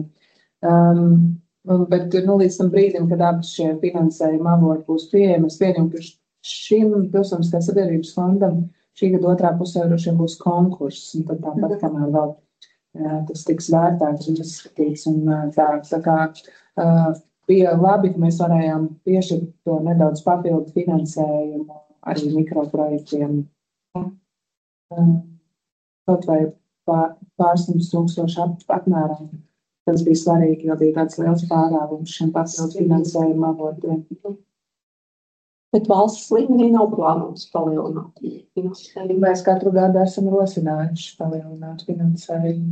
Bet līdz tam brīdim, kad abas šie finansējuma avoti būs pieejami, es pieņemu, ka šim Pilsoniskās sabiedrības fondam šī gada otrā pusē būs konkurss, un tad tāpat kamēr vēl tas tiks vērtēts un izskatīts. Un tā kā bija labi, ka mēs varējām piešķirt to nedaudz papildu finansējumu arī mikroprojektiem. Kaut vai pārsimt tūkstoši apmērā. Tas bija svarīgi, jo bija tāds liels pārāvums šiem papildu finansējuma avotiem. Bet valsts līmenī nav plānots palielināt. Mēs katru gadu esam rosinājuši palielināt finansējumu.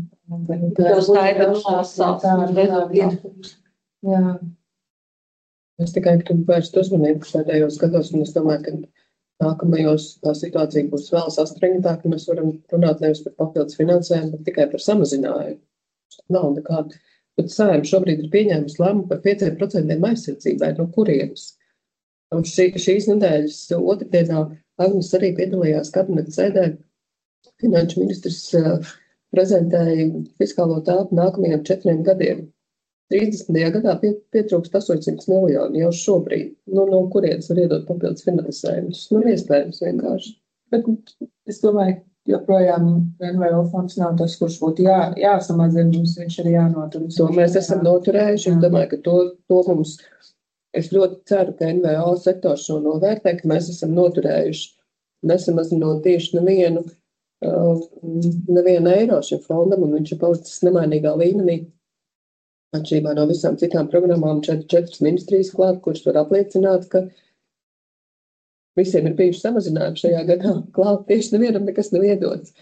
Jā. Es tikai gribu vērst uzmanību pēdējos gados, un es domāju, ka nākamajos tā situācija būs vēl saspringtāka. Mēs varam runāt nevis par papildus finansējumu, bet tikai par samazinājumu. Nav nekāda. Bet Saeima šobrīd ir pieņēmusi lēmumu par 5% aizsardzībai no kurienes. Un šīs nedēļas otrdienā Agnes arī piedalījās kabineta sēdē. Finanšu ministrs prezentēja fiskālo telpu nākamajiem 4 gadiem. 30. gadā pietrūkst 800 miljoni jau šobrīd. No kurienes var iedot papildus finansējumus? Nav iespējams vienkārši. Bet es domāju, joprojām NVO fonds nav tas, kurš būtu jāsamazina, mums viņš ir jānotur. To mēs esam noturējuši, un domāju, ka to mums, es ļoti ceru, ka NVO sektors šo novērtē, ka mēs esam noturējuši, nesamazinot tieši nevienu eiro šim fondam, un viņš ir palicis nemainīgā līmenī. Atšķirībā no visām citām programmām 4 ministrijas klāt, kuras var apliecināt, ka visiem ir bijuši samazinājumi šajā gadā. Klāt tieši nevienam nekas nav iedots.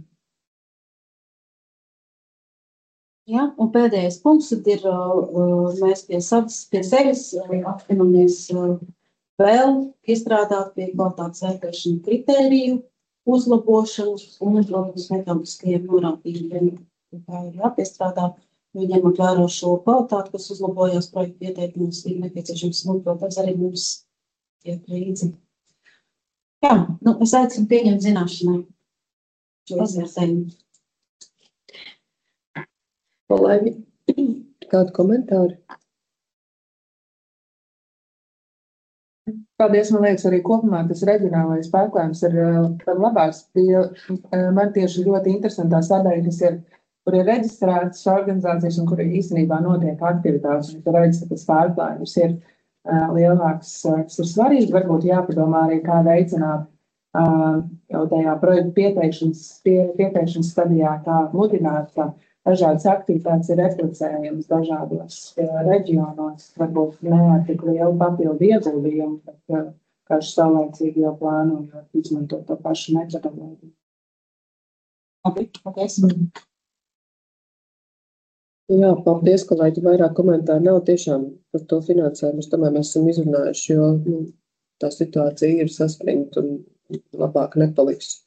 Jā, un pēdējais punkts tad ir, mēs pie sevis apvienojamies vēl iestrādāt pie kvalitātes vērtēšanu kritēriju uzlabošanas un, protams, metodiskajiem norādījumiem, kā ir jāpiestrādā, ņemot vērā šo kvalitāti, kas uzlabojās projektu pieteikumos, ir nepieciešams, protams, arī mums iet līdzi. Jā, es aicinu pieņemt zināšanai šo izvērtējumu. Kolēģi, kādu komentāru? Paldies, man liekas, arī kopumā tas reģionālais pārklājums ir labāks. Man tieši ļoti interesantā sadaļa, kur ir reģistrētas organizācijas un kur īstenībā notiek aktivitātes. Un redz, ka tas pārklājums ir lielāks, kas ir svarīgi. Varbūt jāpadomā arī, kā veicināt jau tajā projektu pieteikšanas stadijā, kā mudināt, ka dažādas aktivitātes ir replicējamas dažādos reģionos, varbūt ne ar tik lielu papildu ieguldījumu, bet kāds saulēcīgi jau plānojot izmantot to pašu metodoloģiju. Paldies. Jā, paldies, kolēģi, vairāk komentāru nav tiešām par to finansējumu. Es domāju, mēs esam izrunājuši, jo tā situācija ir saspringta un labāk nepaliks.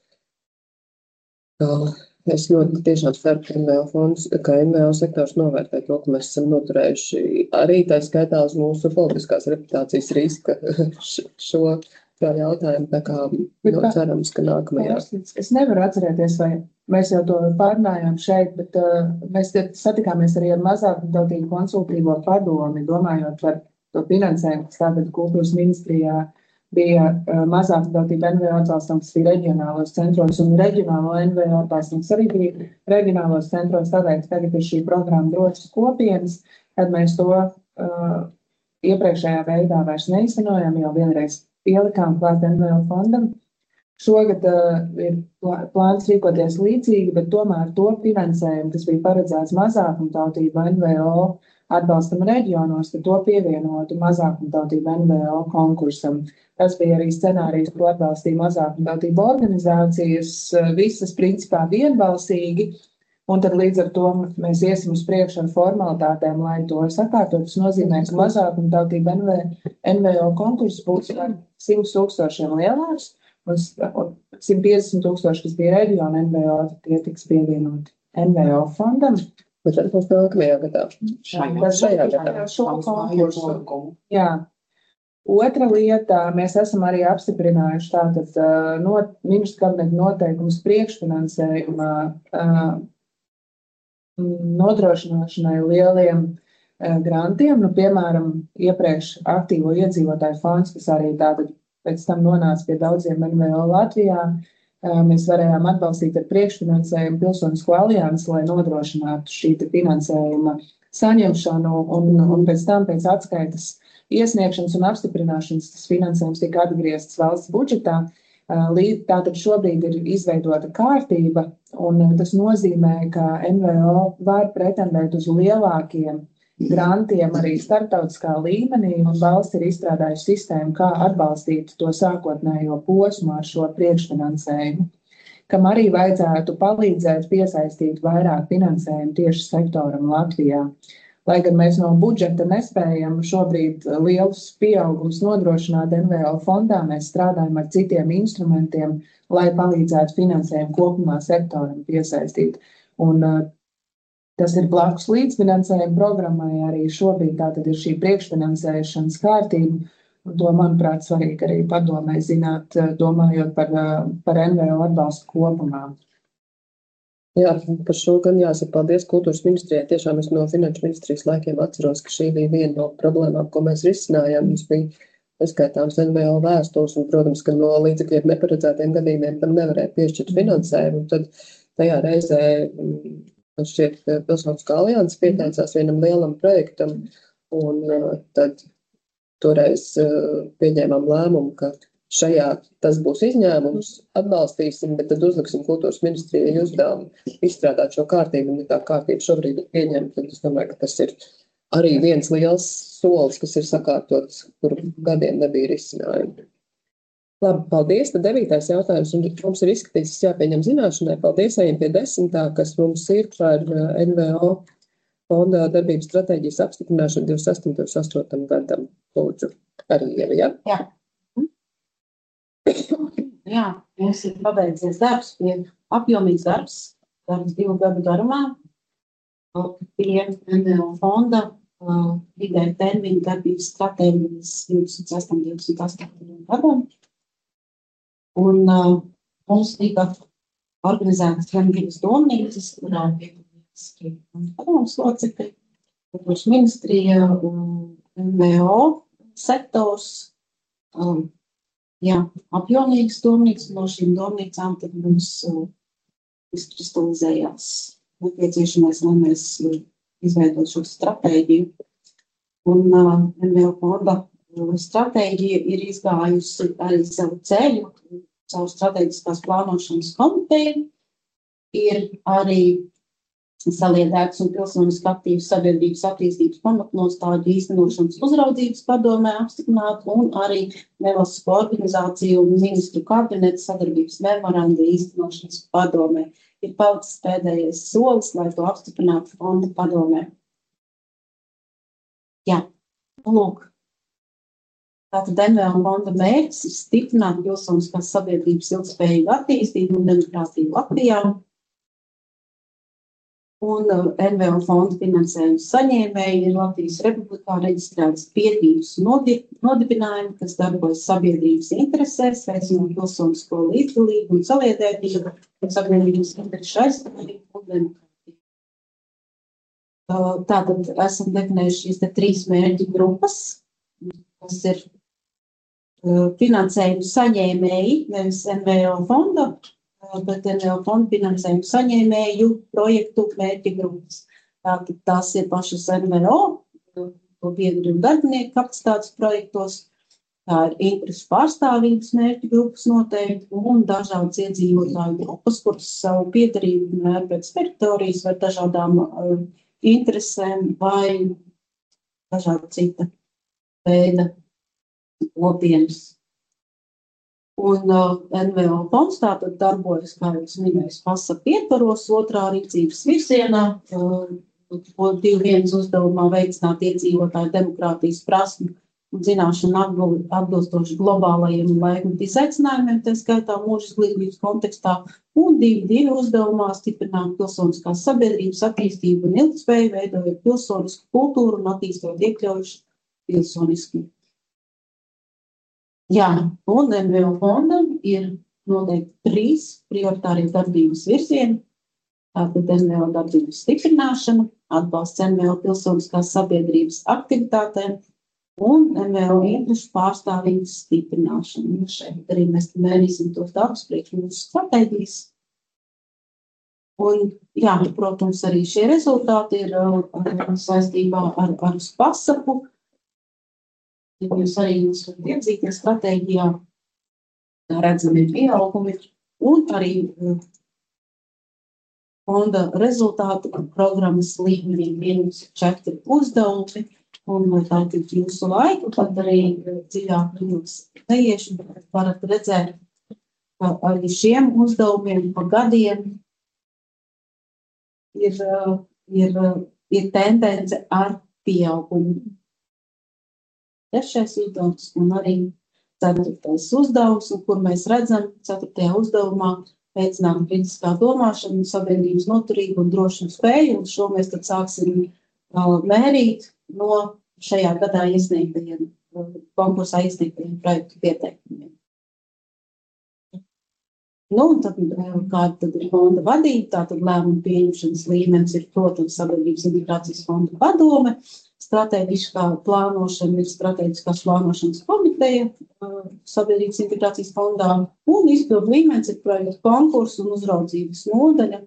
Es ļoti tiešām ceru, ka NVO sektors novērtē to, ka mēs esam noturējuši arī tā skaitā uz mūsu politiskās reputācijas riska šo jautājumu, tā kā cerams, ka nākamajā. Es nevaru atcerēties, vai mēs jau to pārnājām šeit, bet mēs satikāmies arī ar mazākatautību konsultīvo padomi, domājot par to finansējumu, kas tātad kultūras ministrijā bija mazākatautība NVO atbalstam, kas bija reģionālos centros, un reģionālo NVO atbalstams arī bija reģionālos centros, tādēļ tagad ir šī programma drošas kopienas, kad mēs to iepriekšējā veidā vairs neiztenojam, jau vienreiz pielikām klāt NVO fondam. Šogad ir plāns rīkoties līdzīgi, bet tomēr to finansējumu, kas bija paredzēts mazākumtautību NVO atbalstam reģionos, tad to pievienotu mazākumtautību NVO konkursam. Tas bija arī scenārijs, ko atbalstīja mazākumtautību organizācijas, visas principā vienbalsīgi, un tad līdz ar to mēs iesim uz priekšu ar formalitātēm, lai to sakārtot. Tas nozīmē, ka mazākumtautību NVO konkurss būs par 100,000 lielāks, un 150,000, kas bija reģiona NVO, tie tiks pievienoti NVO fondam. Bet tas būs nākamajā gadā. Šajā gadā. Šo konkursu. Jā. Otra lieta, mēs esam arī apstiprinājuši tātad ministru kabineta noteikumus priekšfinansējuma nodrošināšanai lieliem grantiem, piemēram, iepriekš aktīvo iedzīvotāju fonds, kas arī tātad pēc tam nonāca pie daudziem NVO Latvijā. Mēs varējām atbalstīt ar priekšfinansējumu pilsonisko aliansi, lai nodrošinātu šī finansējuma saņemšanu, un pēc tam pēc atskaitas iesniegšanas un apstiprināšanas tas finansējums tika atgriezts valsts budžetā. Tātad šobrīd ir izveidota kārtība, un tas nozīmē, ka NVO var pretendēt uz lielākiem grantiem arī starptautiskā līmenī, un valsts ir izstrādājusi sistēmu, kā atbalstīt to sākotnējo posmu ar šo priekšfinansējumu, kam arī vajadzētu palīdzēt piesaistīt vairāk finansējumu tieši sektoram Latvijā. Lai gan mēs no budžeta nespējam šobrīd lielus pieaugums nodrošināt NVO fondā, mēs strādājam ar citiem instrumentiem, lai palīdzētu finansējumu kopumā sektoram piesaistīt. Un tas ir blakus līdzfinansējuma programmai arī šobrīd, tātad ir šī priekšfinansēšanas kārtība, un to, manuprāt, svarīgi arī padomē zināt, domājot par NVO atbalstu kopumā. Jā, par šo gan jāsaka paldies kultūras ministrijai. Tiešām es no finanšu ministrijas laikiem atceros, ka šī bija viena no problēmām, ko mēs risinājām. Mums bija neskaitāms NVO vēstules, un, protams, ka no līdzekļiem neparedzētiem gadījumiem tam nevarēja piešķirt finansējumu, un tad tajā reizē šķiet, ka Pilsoniskā alianse pieteicās vienam lielam projektam, un tad toreiz pieņēmām lēmumu, ka šajā tas būs izņēmums, atbalstīsim, bet tad uzliksim kultūras ministrijai uzdevumu izstrādāt šo kārtību, un tā kārtība šobrīd ir pieņemta, tad es domāju, ka tas ir arī viens liels solis, kas ir sakārtots, kur gadiem nebija risinājumi. Labi, paldies. Tad 9. jautājums, un mums ir izskatīts, jāpieņem zināšanai. Paldies, ejam pie 10. kas mums ir par NVO fonda darbības stratēģijas apstiprināšanu 28. gadam. Lūdzu, arī Ieva, ja? Jā, mums ir pabeidzies darbs, apjomīgs darbs 2 gadu garumā pie NVO fonda vidēja termiņa darbības stratēģijas 28. gadam. Un mums tika organizētas gan 2 domnīcas, kurā piedalījās padomus locekļi, kultūras ministrija, NVO sektors, apjomīgas domnīcas. No šīm domnīcām tad mums izkristalizējās nepieciešamais, lai mēs izveidot šo stratēģiju. Un NVO fonda stratēģija ir izgājusi arī savu ceļu, savu strateģiskās plānošanas komiteju, ir arī saliedēts un pilsoniski aktīvas sabiedrības attīstības pamatnostāļu īstenošanas uzraudzības padomē apstiprināta un arī nevalstisko organizāciju un ministru kabineta sadarbības memoranda īstenošanas padomē. Ir palicis pēdējais solis, lai to apstiprinātu fonda padomē. Jā, lūk. Tātad NVO fonda mērķis ir stiprināt pilsoniskās sabiedrības ilgspējīgu attīstību un demokrātiju Latvijā. Un NVO fonda finansējuma saņēmēji ir Latvijas Republikā reģistrētas biedrības nodibinājumi, kas darbojas sabiedrības interesēs, veicinot pilsonisko līdzdalību un saliedētību, sabiedrības interešu aizstāvību un demokrātiju. Tātad esam definējuši šīs 3 mērķu grupas, kas ir finansējumu saņēmēji, nevis NVO fonda, bet NVO fonda finansējumu saņēmēju projektu mērķi grupas. Tātad tās ir pašas NVO, to biedru un darbinieku kapacitātes projektos, tā ir interešu pārstāvības mērķi grupas noteikti un dažādas iedzīvotāju grupas, kuras savu piedarību mēr pēc teritorijas vai dažādām interesēm vai dažāda cita veida kopienas. Un NVO fonds tātad darbojas, kā jūs minējāt, PASAP ietvaros 2. rīcības virzienā, 2.1 uzdevumā veicināt iedzīvotāju demokrātijas prasmu un zināšanu atbilstoši globālajiem un laikmetu izaicinājumiem, tā skaitā mūža izglītības kontekstā, un 2.2 uzdevumā stiprināt pilsoniskās sabiedrības attīstību un ilgtspēju, veidojot pilsonisku kultūru un attīstot iekļaujušu pilsoniski. Jā, un NVO fondam ir noteikti 3 prioritārie darbības virzieni. Tātad NVO darbības stiprināšana, atbalsts NVO pilsoniskās sabiedrības aktivitātēm un NVO interešu pārstāvības stiprināšana. Šeit arī mēs mērīsim tos darbus priekš mūsu stratēģijas. Un, jā, protams, arī šie rezultāti ir saistībā ar PASAPu. Jūs arī jūs varat iedzīties stratēģijā, redzami pieaugumi un arī fonda rezultāti programmas līmenī 4 uzdevumi. Un tātad jūsu laiku, tad arī dziļāk jūs neiešu, varat redzēt, ka arī šiem uzdevumiem pa gadiem ir tendence ar pieaugumu. 3. uzdevums un arī 4. uzdevums, kur mēs redzam 4. uzdevumā veicināt kritiskā domāšanu, sabiedrības noturību un drošinu spēju, un šo mēs tad sāksim mērīt no šajā gadā iesniegtajiem, konkursā iesniegtajiem projektu pieteikumiem. Nu, un tad, kāda tad ir fonda vadība, tātad lēmumu pieņemšanas līmenis ir, protams, Sabiedrības integrācijas fonda padome, strateģiskā plānošana ir strateģiskās plānošanas komiteja Sabiedrības integrācijas fondā, un izpildu līmenis ir projektu konkursu un uzraudzības nodaļa,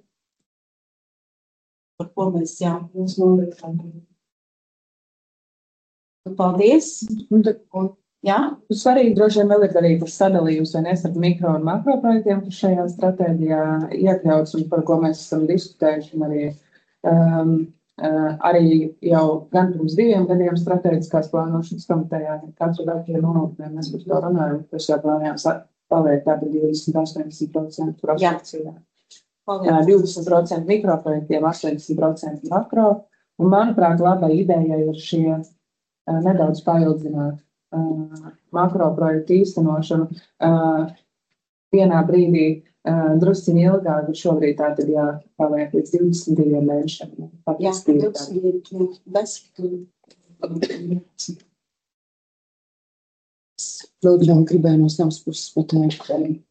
par ko mēs mums nodaļām. Paldies! Jā? Svarīgi droši vien vēl ir arī tas sadalījums, vai ne, starp mikro un makro projektiem, kas šajā stratēģijā iekļauts un par ko mēs esam diskutējuši arī jau gan pirms 2 gadiem strateģiskās plānošanas komitejā, katru gadu nonāknēm mēs par to runājam, tas jau plānojām paliek tātad 20-80% proporcijā. 20% mikroprojektiem, 80% makro, un manuprāt, laba ideja ir šie nedaudz paildzināt makro projektu īstenošanu. Vienā brīdī drusciņi ilgāk, bet šobrīd tā tad jāpaliek līdz 22 mēnešiem. Jā, 22. Vēl gribēju no savas puses pateikt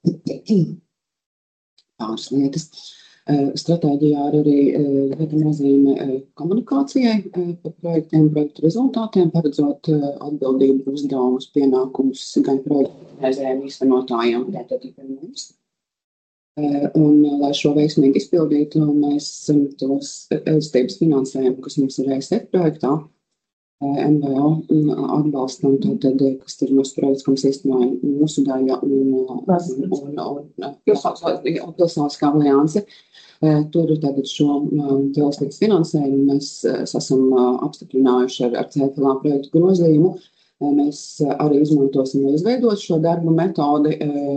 pāris lietas. Stratēģijā ir arī lieta nozīme komunikācijai par projektiem, projektu rezultātiem, paredzot atbildību, uzdevumus, pienākumus gan projektu reizēm īstenotājiem, tātad arī mums. Un, lai šo veiksmīgi izpildītu, mēs tos elastības finansējumu, kas mums ir ESF projektā, NVO atbalstam, tātad, kas ir mūsu projekts, ko mēs īstenojam mūsu daļa un pilsētiskā alianse. Tur tātad šo elastības finansējumu mēs esam apstiprinājuši ar CFLA projektu grozījumu. Mēs arī izmantosim, lai izveidot šo darbu metodi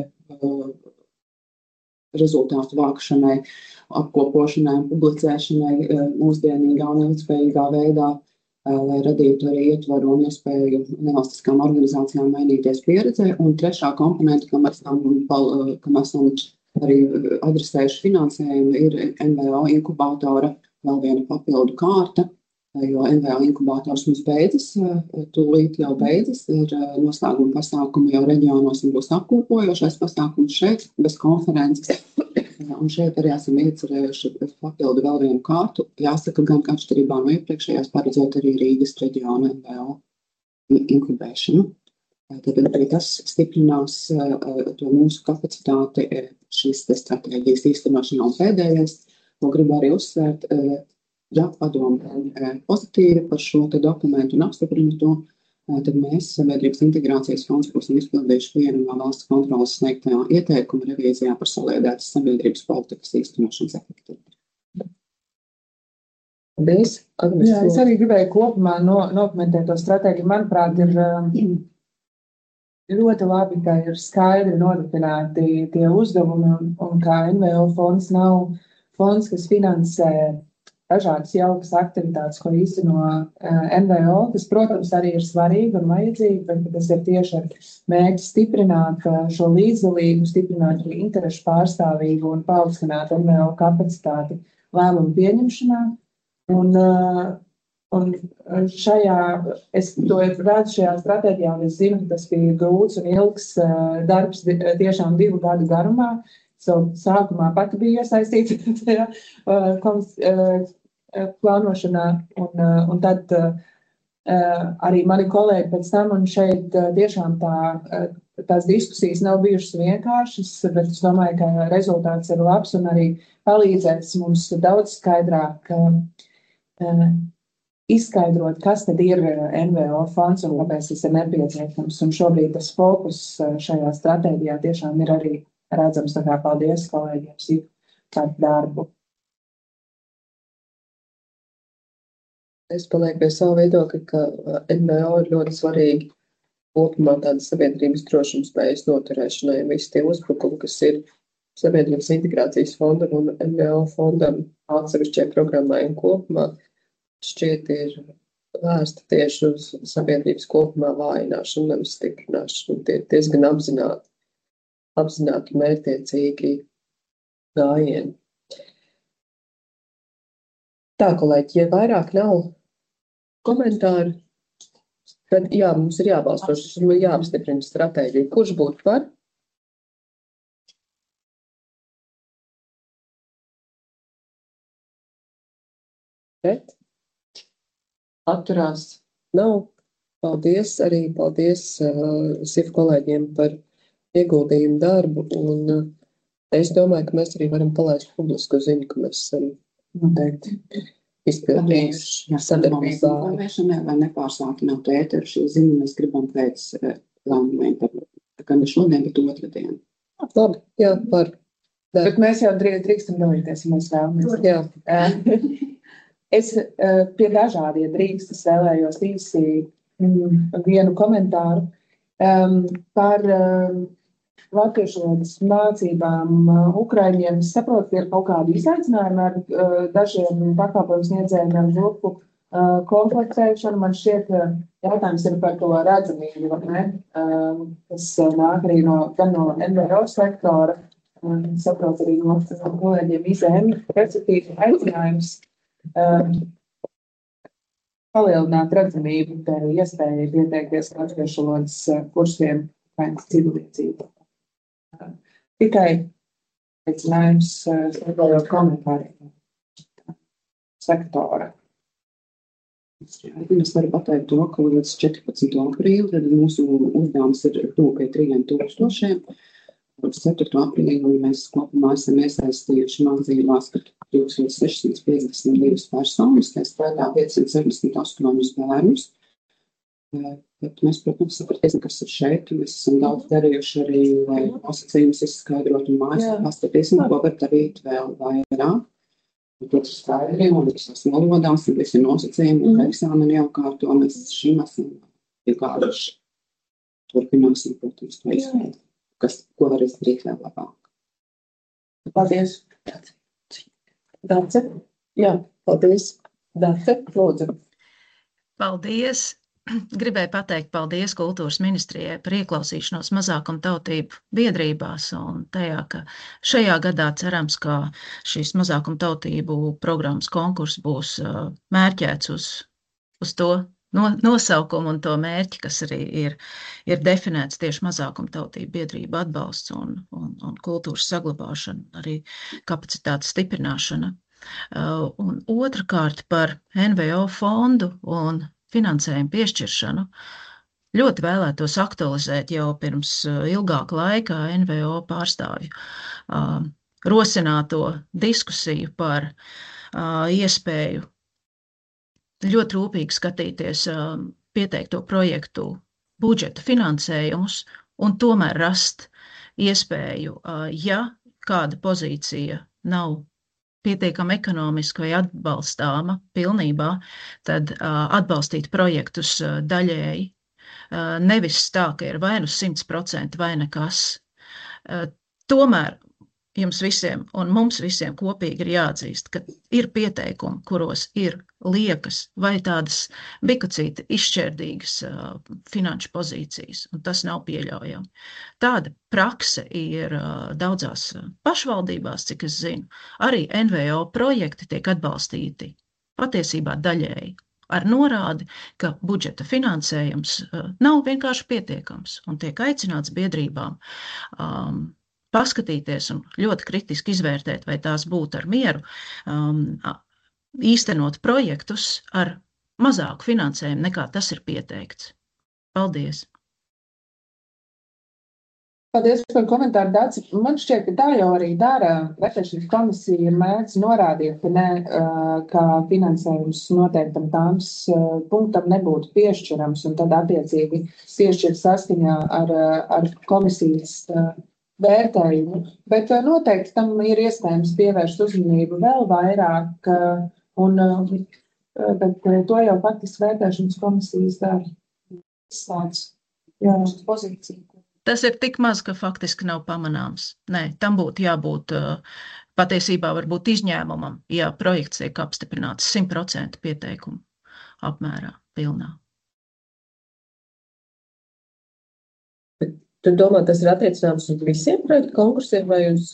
rezultātu vākšanai, apkopošanai, publicēšanai mūsdienīgā un ilgspējīgā veidā, lai radītu arī ietvaru un iespēju nevalstiskām organizācijām mainīties pieredzē. Un trešā komponenta, kam esam arī adresējuši finansējumu, ir NVO inkubātora vēl viena papildu kārta, jo NVO inkubators mums beidzas, tūlīt jau beidzas, ir noslēguma pasākumi jau reģionos un būs apkopojošais pasākums šeit, bez konferences. Un šeit arī esam iecerējuši papildu vēl vienu kārtu. Jāsaka, gan atšķirībā no iepriekšējās paredzot arī Rīgas reģiona NVO inkubēšanu. Tad arī tas stiprinās to mūsu kapacitāti šīs stratēģijas īstenošanā. Un pēdējais, ko gribu arī uzsvērt, ja padomu pozitīvi par šo dokumentu un apstiprina to, tad mēs Sabiedrības integrācijas fonds būsim izpildījuši vienu no valsts kontrolas sniegtajā ieteikuma revīzijā par saliedētas sabiedrības politikas īstenošanas efektivitāti. Jā, es arī gribēju kopumā nokomentēt to stratēģiju. Manuprāt, ir ļoti labi, ka ir skaidri nodefinēti tie uzdevumi un kā NVO fonds nav fonds, kas finansē dažādas jaukas aktivitātes, ko īsteno NVO, kas, protams, arī ir svarīgi un vajadzīgi, bet tas ir tieši ar mērķi stiprināt šo līdzdalību, stiprināt arī interešu pārstāvību un paaugstināt NVO kapacitāti lēmumu pieņemšanā. Un es to redzu šajā stratēģijā, un es zinu, ka tas bija grūts un ilgs darbs tiešām 2 gadu garumā. Sākumā pati bija iesaistīta tajā plānošanā, un tad arī mani kolēģi pēc tam, un šeit tiešām tās diskusijas nav bijušas vienkāršas, bet es domāju, ka rezultāts ir labs un arī palīdzēs mums daudz skaidrāk izskaidrot, kas tad ir NVO fonds un kāpēc tas ir nepieciešams. Un šobrīd tas fokus šajā stratēģijā tiešām ir arī redzams, tā kā paldies kolēģiem par darbu. Es palieku pie savu viedokļa, ka NVO ir ļoti svarīgi kopumā tādas sabiedrības drošības spējas noturēšanai. Visi tie uzbrukumi, kas ir Sabiedrības integrācijas fondam un NVO fondam atsevišķajai programmai un kopumā, šķiet ir vērsta tieši uz sabiedrības kopumā vājināšanu, nevis stiprināšanu. Tie ir diezgan apzināti mērķtiecīgi gājieni. Tā, kolēģi, ja vairāk nav komentāru, tad jā, mums ir jābalsto, jāapstiprina stratēģija. Kurš būtu par? Pret? Atturās? nav. Paldies arī, paldies SIF kolēģiem par ieguldījumu darbu, un es domāju, ka mēs arī varam palaist publisku ziņu, ka mēs esam Noteikti. izpildījuši sadarbībā. Lai nepārsātinātu ēteru šī ziņa, mēs gribam pēc plānumiem, tā kā ne šodien, bet otrdien. Labi, jā, var. Bet mēs jau drīkstam dalīties, ja mēs vēlamies. Jā. Es pie dažādiem drīkstas vēlējos īsi vienu komentāru par latviešu valodas mācībām Ukraiņiem. Es saprotu, ka ir kaut kādi izaicinājumi ar dažiem pakalpojumu sniedzējiem ar grupu komplektēšanu. Man šķiet, jautājums ir par to redzamību, vai ne? Tas nāk arī gan no NVO sektora, saprotu arī no kolēģiem IZM, respektīvi aicinājums palielināt redzamību, tā ir iespēja pieteikties latviešu valodas kursiem Ukrainas civiliedzību. Tikai aicinājums saglabājot komentāriem sektora. Es varu pateikt to, ka līdz 14. aprīli, tad mūsu uzdevums ir tuvu pie 3000. Līdz 4. aprīlī mēs kopumā esam iesaistījuši mācībās 2652 personas, tā skaitā 578 bērnus. Bet mēs, protams, sapratīsim, kas ir šeit, un mēs esam daudz darījuši arī, lai nosacījumus izskaidrotu mājas, paskatīsim, ko var darīt vēl vairāk. Tur ir skaidri, un visās valodās, un visi nosacījumi, un eksāmeni jākārto, mēs šim esam iegājuši. Turpināsim, protams, to izpēt, ko var izdarīt vēl labāk. Paldies. Dace? Jā, paldies. Dace, lūdzu. Paldies! Gribēju pateikt paldies Kultūras ministrijai par ieklausīšanos mazākumtautību biedrībās un tajā, ka šajā gadā cerams, ka šīs mazākumtautību programmas konkurss būs mērķēts uz to nosaukumu un to mērķi, kas arī ir definēts tieši mazākumtautību biedrību atbalsts un kultūras saglabāšana, arī kapacitātes stiprināšana. Un otrkārt par NVO fondu un finansējumu piešķiršanu. Ļoti vēlētos aktualizēt jau pirms ilgāka laika NVO pārstāvju rosināto diskusiju par iespēju ļoti rūpīgi skatīties pieteikto projektu budžeta finansējumus un tomēr rast iespēju, ja kāda pozīcija nav pietiekami ekonomiski vai atbalstāma pilnībā, tad atbalstīt projektus daļēji. Nevis tā, ka ir vai nu 100% vai nekas. Tomēr jums visiem un mums visiem kopīgi ir jāatzīst, ka ir pieteikumi, kuros ir liekas vai tādas bikucīti izšķērdīgas finanšu pozīcijas, un tas nav pieļaujami. Tāda prakse ir daudzās pašvaldībās, cik es zinu. Arī NVO projekti tiek atbalstīti patiesībā daļēji ar norādi, ka budžeta finansējums nav vienkārši pietiekams un tiek aicināts biedrībām paskatīties un ļoti kritiski izvērtēt, vai tās būtu ar mieru, īstenot projektus ar mazāku finansējumu nekā tas ir pieteikts. Paldies! Paldies par komentāru, Dāci. Man šķiet, ka tā jau arī dara. Vērtēšanas komisija mēdz norādīt, ka finansējums noteiktam tāms punktam nebūtu piešķirams, un tad attiecīgi piešķirt saskaņā ar komisijas vērtējumu, bet noteikti tam ir iespējams pievērst uzmanību vēl vairāk, bet to jau faktiski vērtēšanas komisijas dara. Jā, pozīcija. Tas ir tik maz, ka faktiski nav pamanāms. Nē, tam būtu jābūt patiesībā varbūt izņēmumam, ja projekts tiek apstiprināts 100% pieteikumu apmērā, pilnā. Tu domā, tas ir attiecināms uz visiem projektu konkursiem vai uz?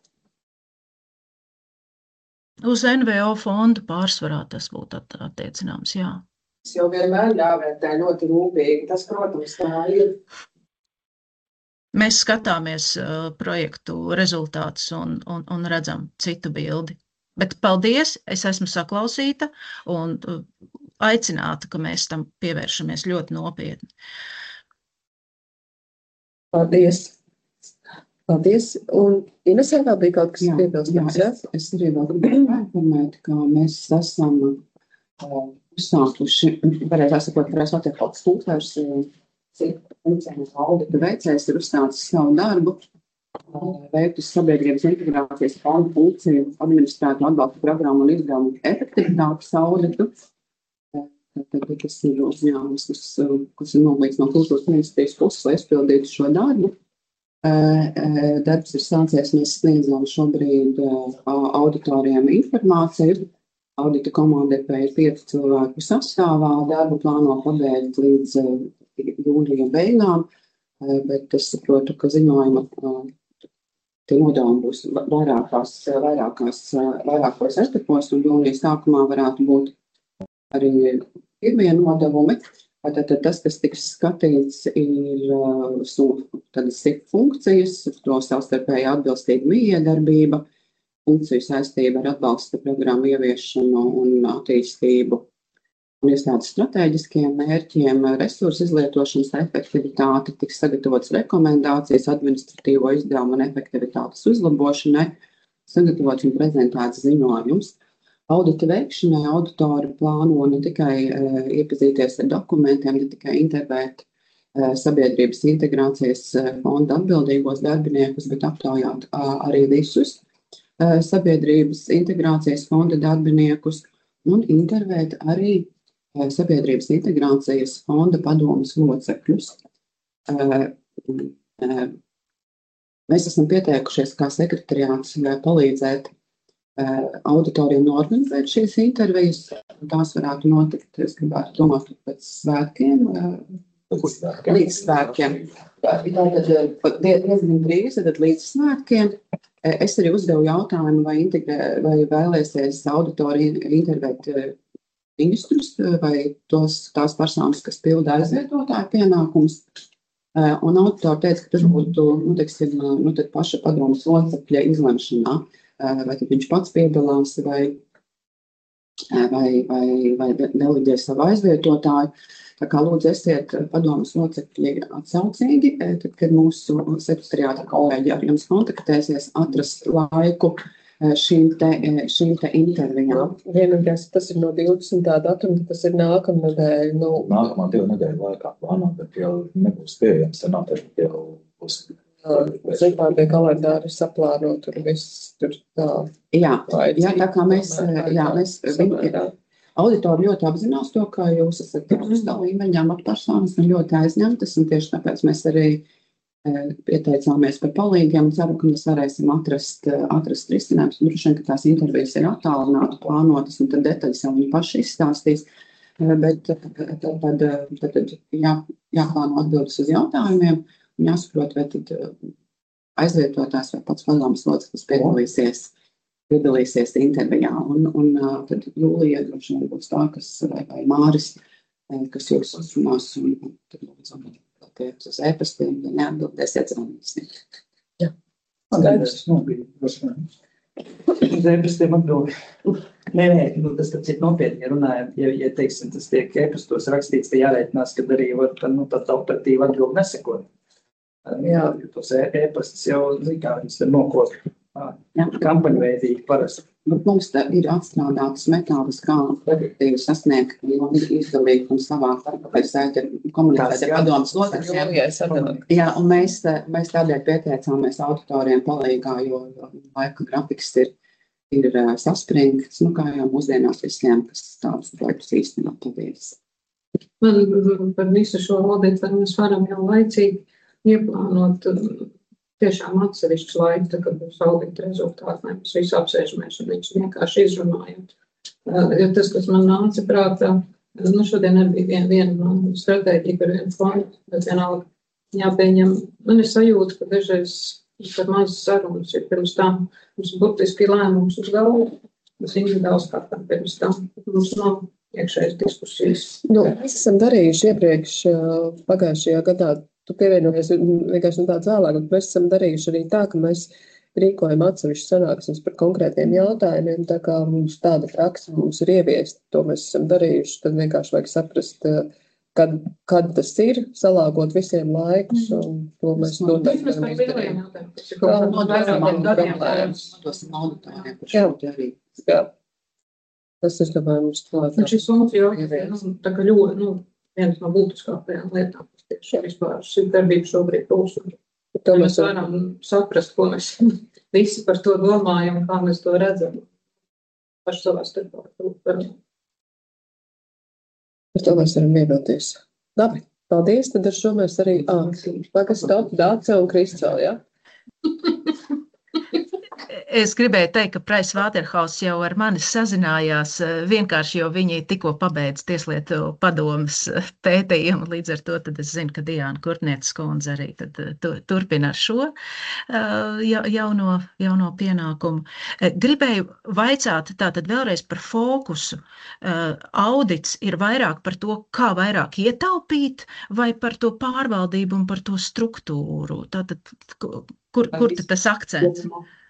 Uz NVO fondu pārsvarā tas būtu attiecināms, jā. Tas jau vienmēr jāvērtē ļoti rūpīgi. Tas, protams, tā ir. Mēs skatāmies projektu rezultātus un redzam citu bildi. Bet paldies, es esmu saklausīta un aicināta, ka mēs tam pievēršamies ļoti nopietni. Paldies. Paldies. Un Inesē vēl bija kaut kas piebilstams, jā? Es arī vēl gribēju informēt, ka mēs esam uzsākuši, varētu sakot, varētu attiekot skūtājus, audita veicējs ir uzstācis savu darbu, veiktu sabiedrības integrācijas fonda funkciju, administrētu atbalstu programmu un izdevumu efektivitātes auditu. Tad tas ir uzņēmums, kas ir nolīdz no kultūras ministrijas puses, lai izpildītu šo darbu. Darbs ir sācies, mēs sniedzam šobrīd auditoriem informāciju. Audita komanda ir 5 cilvēku sastāvā, darbu plāno pabeigt līdz jūnija beigām, bet es saprotu, ka ziņojuma tie nodevumi būs vairākos etapos, un jūnija sākumā varētu būt arī pirmie nodevumi. Tad tas, kas tiks skatīts, ir SIP funkcijas, to savstarpēji atbilstīga mijiedarbība, funkciju saistība ar atbalsta programmu ieviešanu un attīstību un iestādes strateģiskiem mērķiem, resursu izlietošanas efektivitāte, tiks sagatavotas rekomendācijas administratīvo izdevumu un efektivitātes uzlabošanai, sagatavots un prezentēts ziņojums. Audita veikšanai auditori plāno ne tikai iepazīties ar dokumentiem, ne tikai intervēt sabiedrības integrācijas fonda atbildīgos darbiniekus, bet aptaujāt arī visus sabiedrības integrācijas fonda darbiniekus un intervēt arī sabiedrības integrācijas fonda padomes locekļus. Mēs esam pieteikušies kā sekretariāts palīdzēt auditoriem norganizēt šīs intervijas. Tās varētu notikt, es gribētu domāt, pēc svētkiem, līdz svētkiem. Tātad diezgan drīz, tad līdz svētkiem. Es arī uzdevu jautājumu, vai vēlēsies auditori intervēt ministrus vai tās personas, kas pilda aizvietotāju pienākumus. Un auditori teica, ka tas būtu, tad paša padomes locekļa izlemšanā, vai tad viņš pats piedalās vai deleģē savu aizvietotāju. Tā kā lūdzu esiet padomes locekļi atsaucīgi, tad, kad mūsu sekretariāta kolēģi ar jums kontaktēsies, atrast laiku šīm te intervijām. Vienīgais, tas ir no 20. datuma, tas ir nākamnedēļ. Nākamā 2 nedēļu laikā plānā, bet jau nebūs pieejams, tad noteikti jau būs. Zinām, pie kalendāri saplānot un viss tur tā. Jā, tā kā mēs auditori ļoti apzinās to, ka jūs esat augstā līmeņa amatpersonas un ļoti aizņemtas, un tieši tāpēc mēs arī pieteicāmies par palīgiem. Ceru, ka mēs varēsim atrast risinājumus. Droši vien, ka tās intervijas ir attālināti, plānotas, un tad detaļas jau viņi paši izstāstīs. Bet tad jāplāno atbildes uz jautājumiem, un jāsaprot, vai tad aizvietotājs vai pats padomes loceklis piedalīsies intervijā. Un tad jūlijā droši vien būs tā, vai Māris, kas jūs uzrunās, un tad lūdzu uz e-pastiem, ja neatbildēsiet zvanīsim. Jā. Skaidrs. Uz e-pastiem atbildi. Nē, tas tad ir nopietni, ja runājam, ja teiksim, tas tiek e-pastos rakstīts, ka jārēķinās, kad arī var tad operatīva atbildi nesekot. Jā, tos e-pastas jau, kā viņas ir nokot kampaņu veidīgi parasti. Mums ir atstrādātas metodas, kā efektīvi sasniegt un izdalīt un savākt komunicēt ar padomes locekļiem. Jā, un mēs tādēļ pieteicāmies auditoriem palīgā, jo laika grafiks ir saspringts, kā jau mūsdienās visiem, kas tādus projektus īstenībā pavies. Par visu šo auditu mēs varam jau laicīgi ieplānot tiešām atsevišķu laiku, tā, kad būs audita rezultāti, mēs visu apsēžamies un viņš vienkārši izrunājam. Jo tas, kas man nāca prātā, šodien arī bija viena stratēģija par vienu fondu, bet vienalga jāpieņem. Man ir sajūta, ka dažreiz par mazas sarunas ir pirms tam. Mums burtiski lēmums uz galvu, mums individuāls kārtām pirms tam. Mums nav iekšējas diskusijas. Mēs esam darījuši iepriekš pagājušajā gadā. Tu pievienojies vienkārši no tāds vēlāk, bet mēs esam darījuši arī tā, ka mēs rīkojam atsevišķu sanāksmes par konkrētiem jautājumiem, tā kā mums tāda praksa mums ir ieviesta, to mēs esam darījuši, tad vienkārši vajag saprast, kad tas ir, salāgot visiem laikus, un to mēs noteikti varam izdarīt. Dosim auditoriem par šo te arī. Jā. Tas, es domāju, mums Un šis funkcija tā kā ļoti, viens no būtiskākajām lietām, kas tieši vispār šī darbība šobrīd būs. To Mēs varam saprast, ko mēs visi par to domājam, kā mēs to redzam. Paši savā starpā. Par to mēs varam vienoties. Labi, paldies, tad ar šo mēs arī, Pagas stop, Dāce un Kristāla, jā? Es gribēju teikt, ka Price Waterhouse jau ar mani sazinājās vienkārši, jo viņi tikko pabeidz Tieslietu padomes pētījumu. Līdz ar to tad es zinu, ka Diāna Kurtnietes kundze arī tad turpina ar šo jauno pienākumu. Gribēju vaicāt tātad vēlreiz par fokusu. Audits ir vairāk par to, kā vairāk ietaupīt, vai par to pārvaldību un par to struktūru? Tātad, kur tad tas akcents?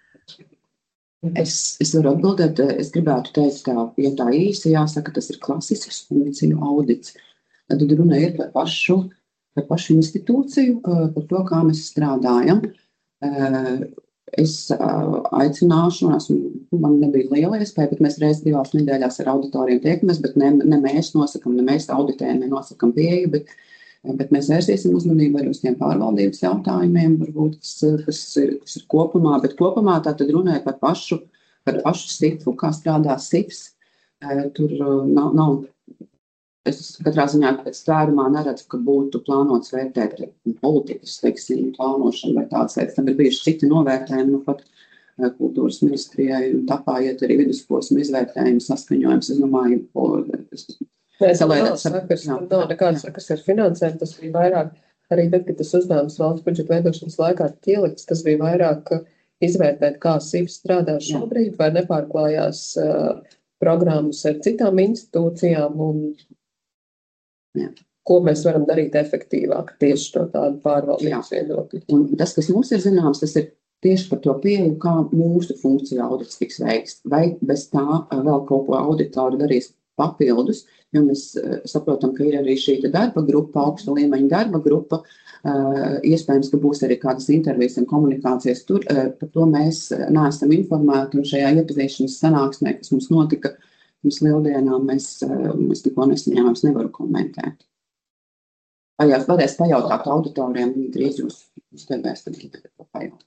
Es varu atbildēt, es gribētu teikt, ja tā īsi jāsaka, tas ir klasisks funkciju audits. Tad runa ir par pašu institūciju, par to, kā mēs strādājam. Es aicināšu, man nebija liela iespēja, bet mēs reiz 2 nedēļās ar auditoriem tiekamies, bet ne mēs nosakam, ne mēs auditējam, nenoskam pieeju, bet mēs vērsīsim uzmanību arī uz tiem pārvaldības jautājumiem, varbūt, kas ir kopumā, bet kopumā tā tad runāja par pašu SIF-u, kā strādā SIFs. Tur nav, es katrā ziņā pēc tvērumā neredzu, ka būtu plānots vērtēt politikas, teiksim, plānošanu vai tādas lietas. Tam ir bijuši citi novērtējumi, pat kultūras ministrijai, un tāpā iet arī vidusposma izvērtējumi, saskaņojums, es domāju, nav nekāds sakas ar finansēm, tas bija vairāk, arī tad, kad tas uzdevums valsts budžeta veidošanas laikā ielikts, tas bija vairāk izvērtēt, kā SIF strādā šobrīd, vai nepārklājās programmas ar citām institūcijām un ko mēs varam darīt efektīvāk tieši no tādu pārvaldības viedokļu. Un tas, kas mums ir zināms, tas ir tieši par to pieeju, kā mūsu funkciju audits tiks veikts, vai bez tā vēl kaut ko auditori darīs papildus, jo mēs saprotam, ka ir arī šī darba grupa, augsta līmeņa darba grupa, iespējams, ka būs arī kādas intervijas un komunikācijas tur, par to mēs neesam informēti, un šajā iepazīšanas sanāksmē, kas mums notika pirms lieldienām, mēs tikko nesaņēmām, nevaru komentēt. Vai varēs pajautāt auditoriem, drīz jūs uzdevēs, tad to pajautāt.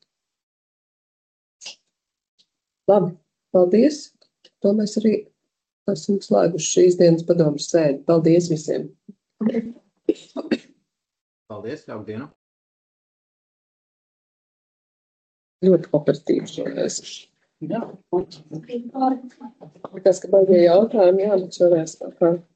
Labi, paldies. To mēs arī esam slēguši šīs dienas padomas sēdi. Paldies visiem! Paldies, jauku dienu! Ļoti operatīvi šoreiz. Jā. Tas, ka baigie jautājumi, bet šoreiz tā kā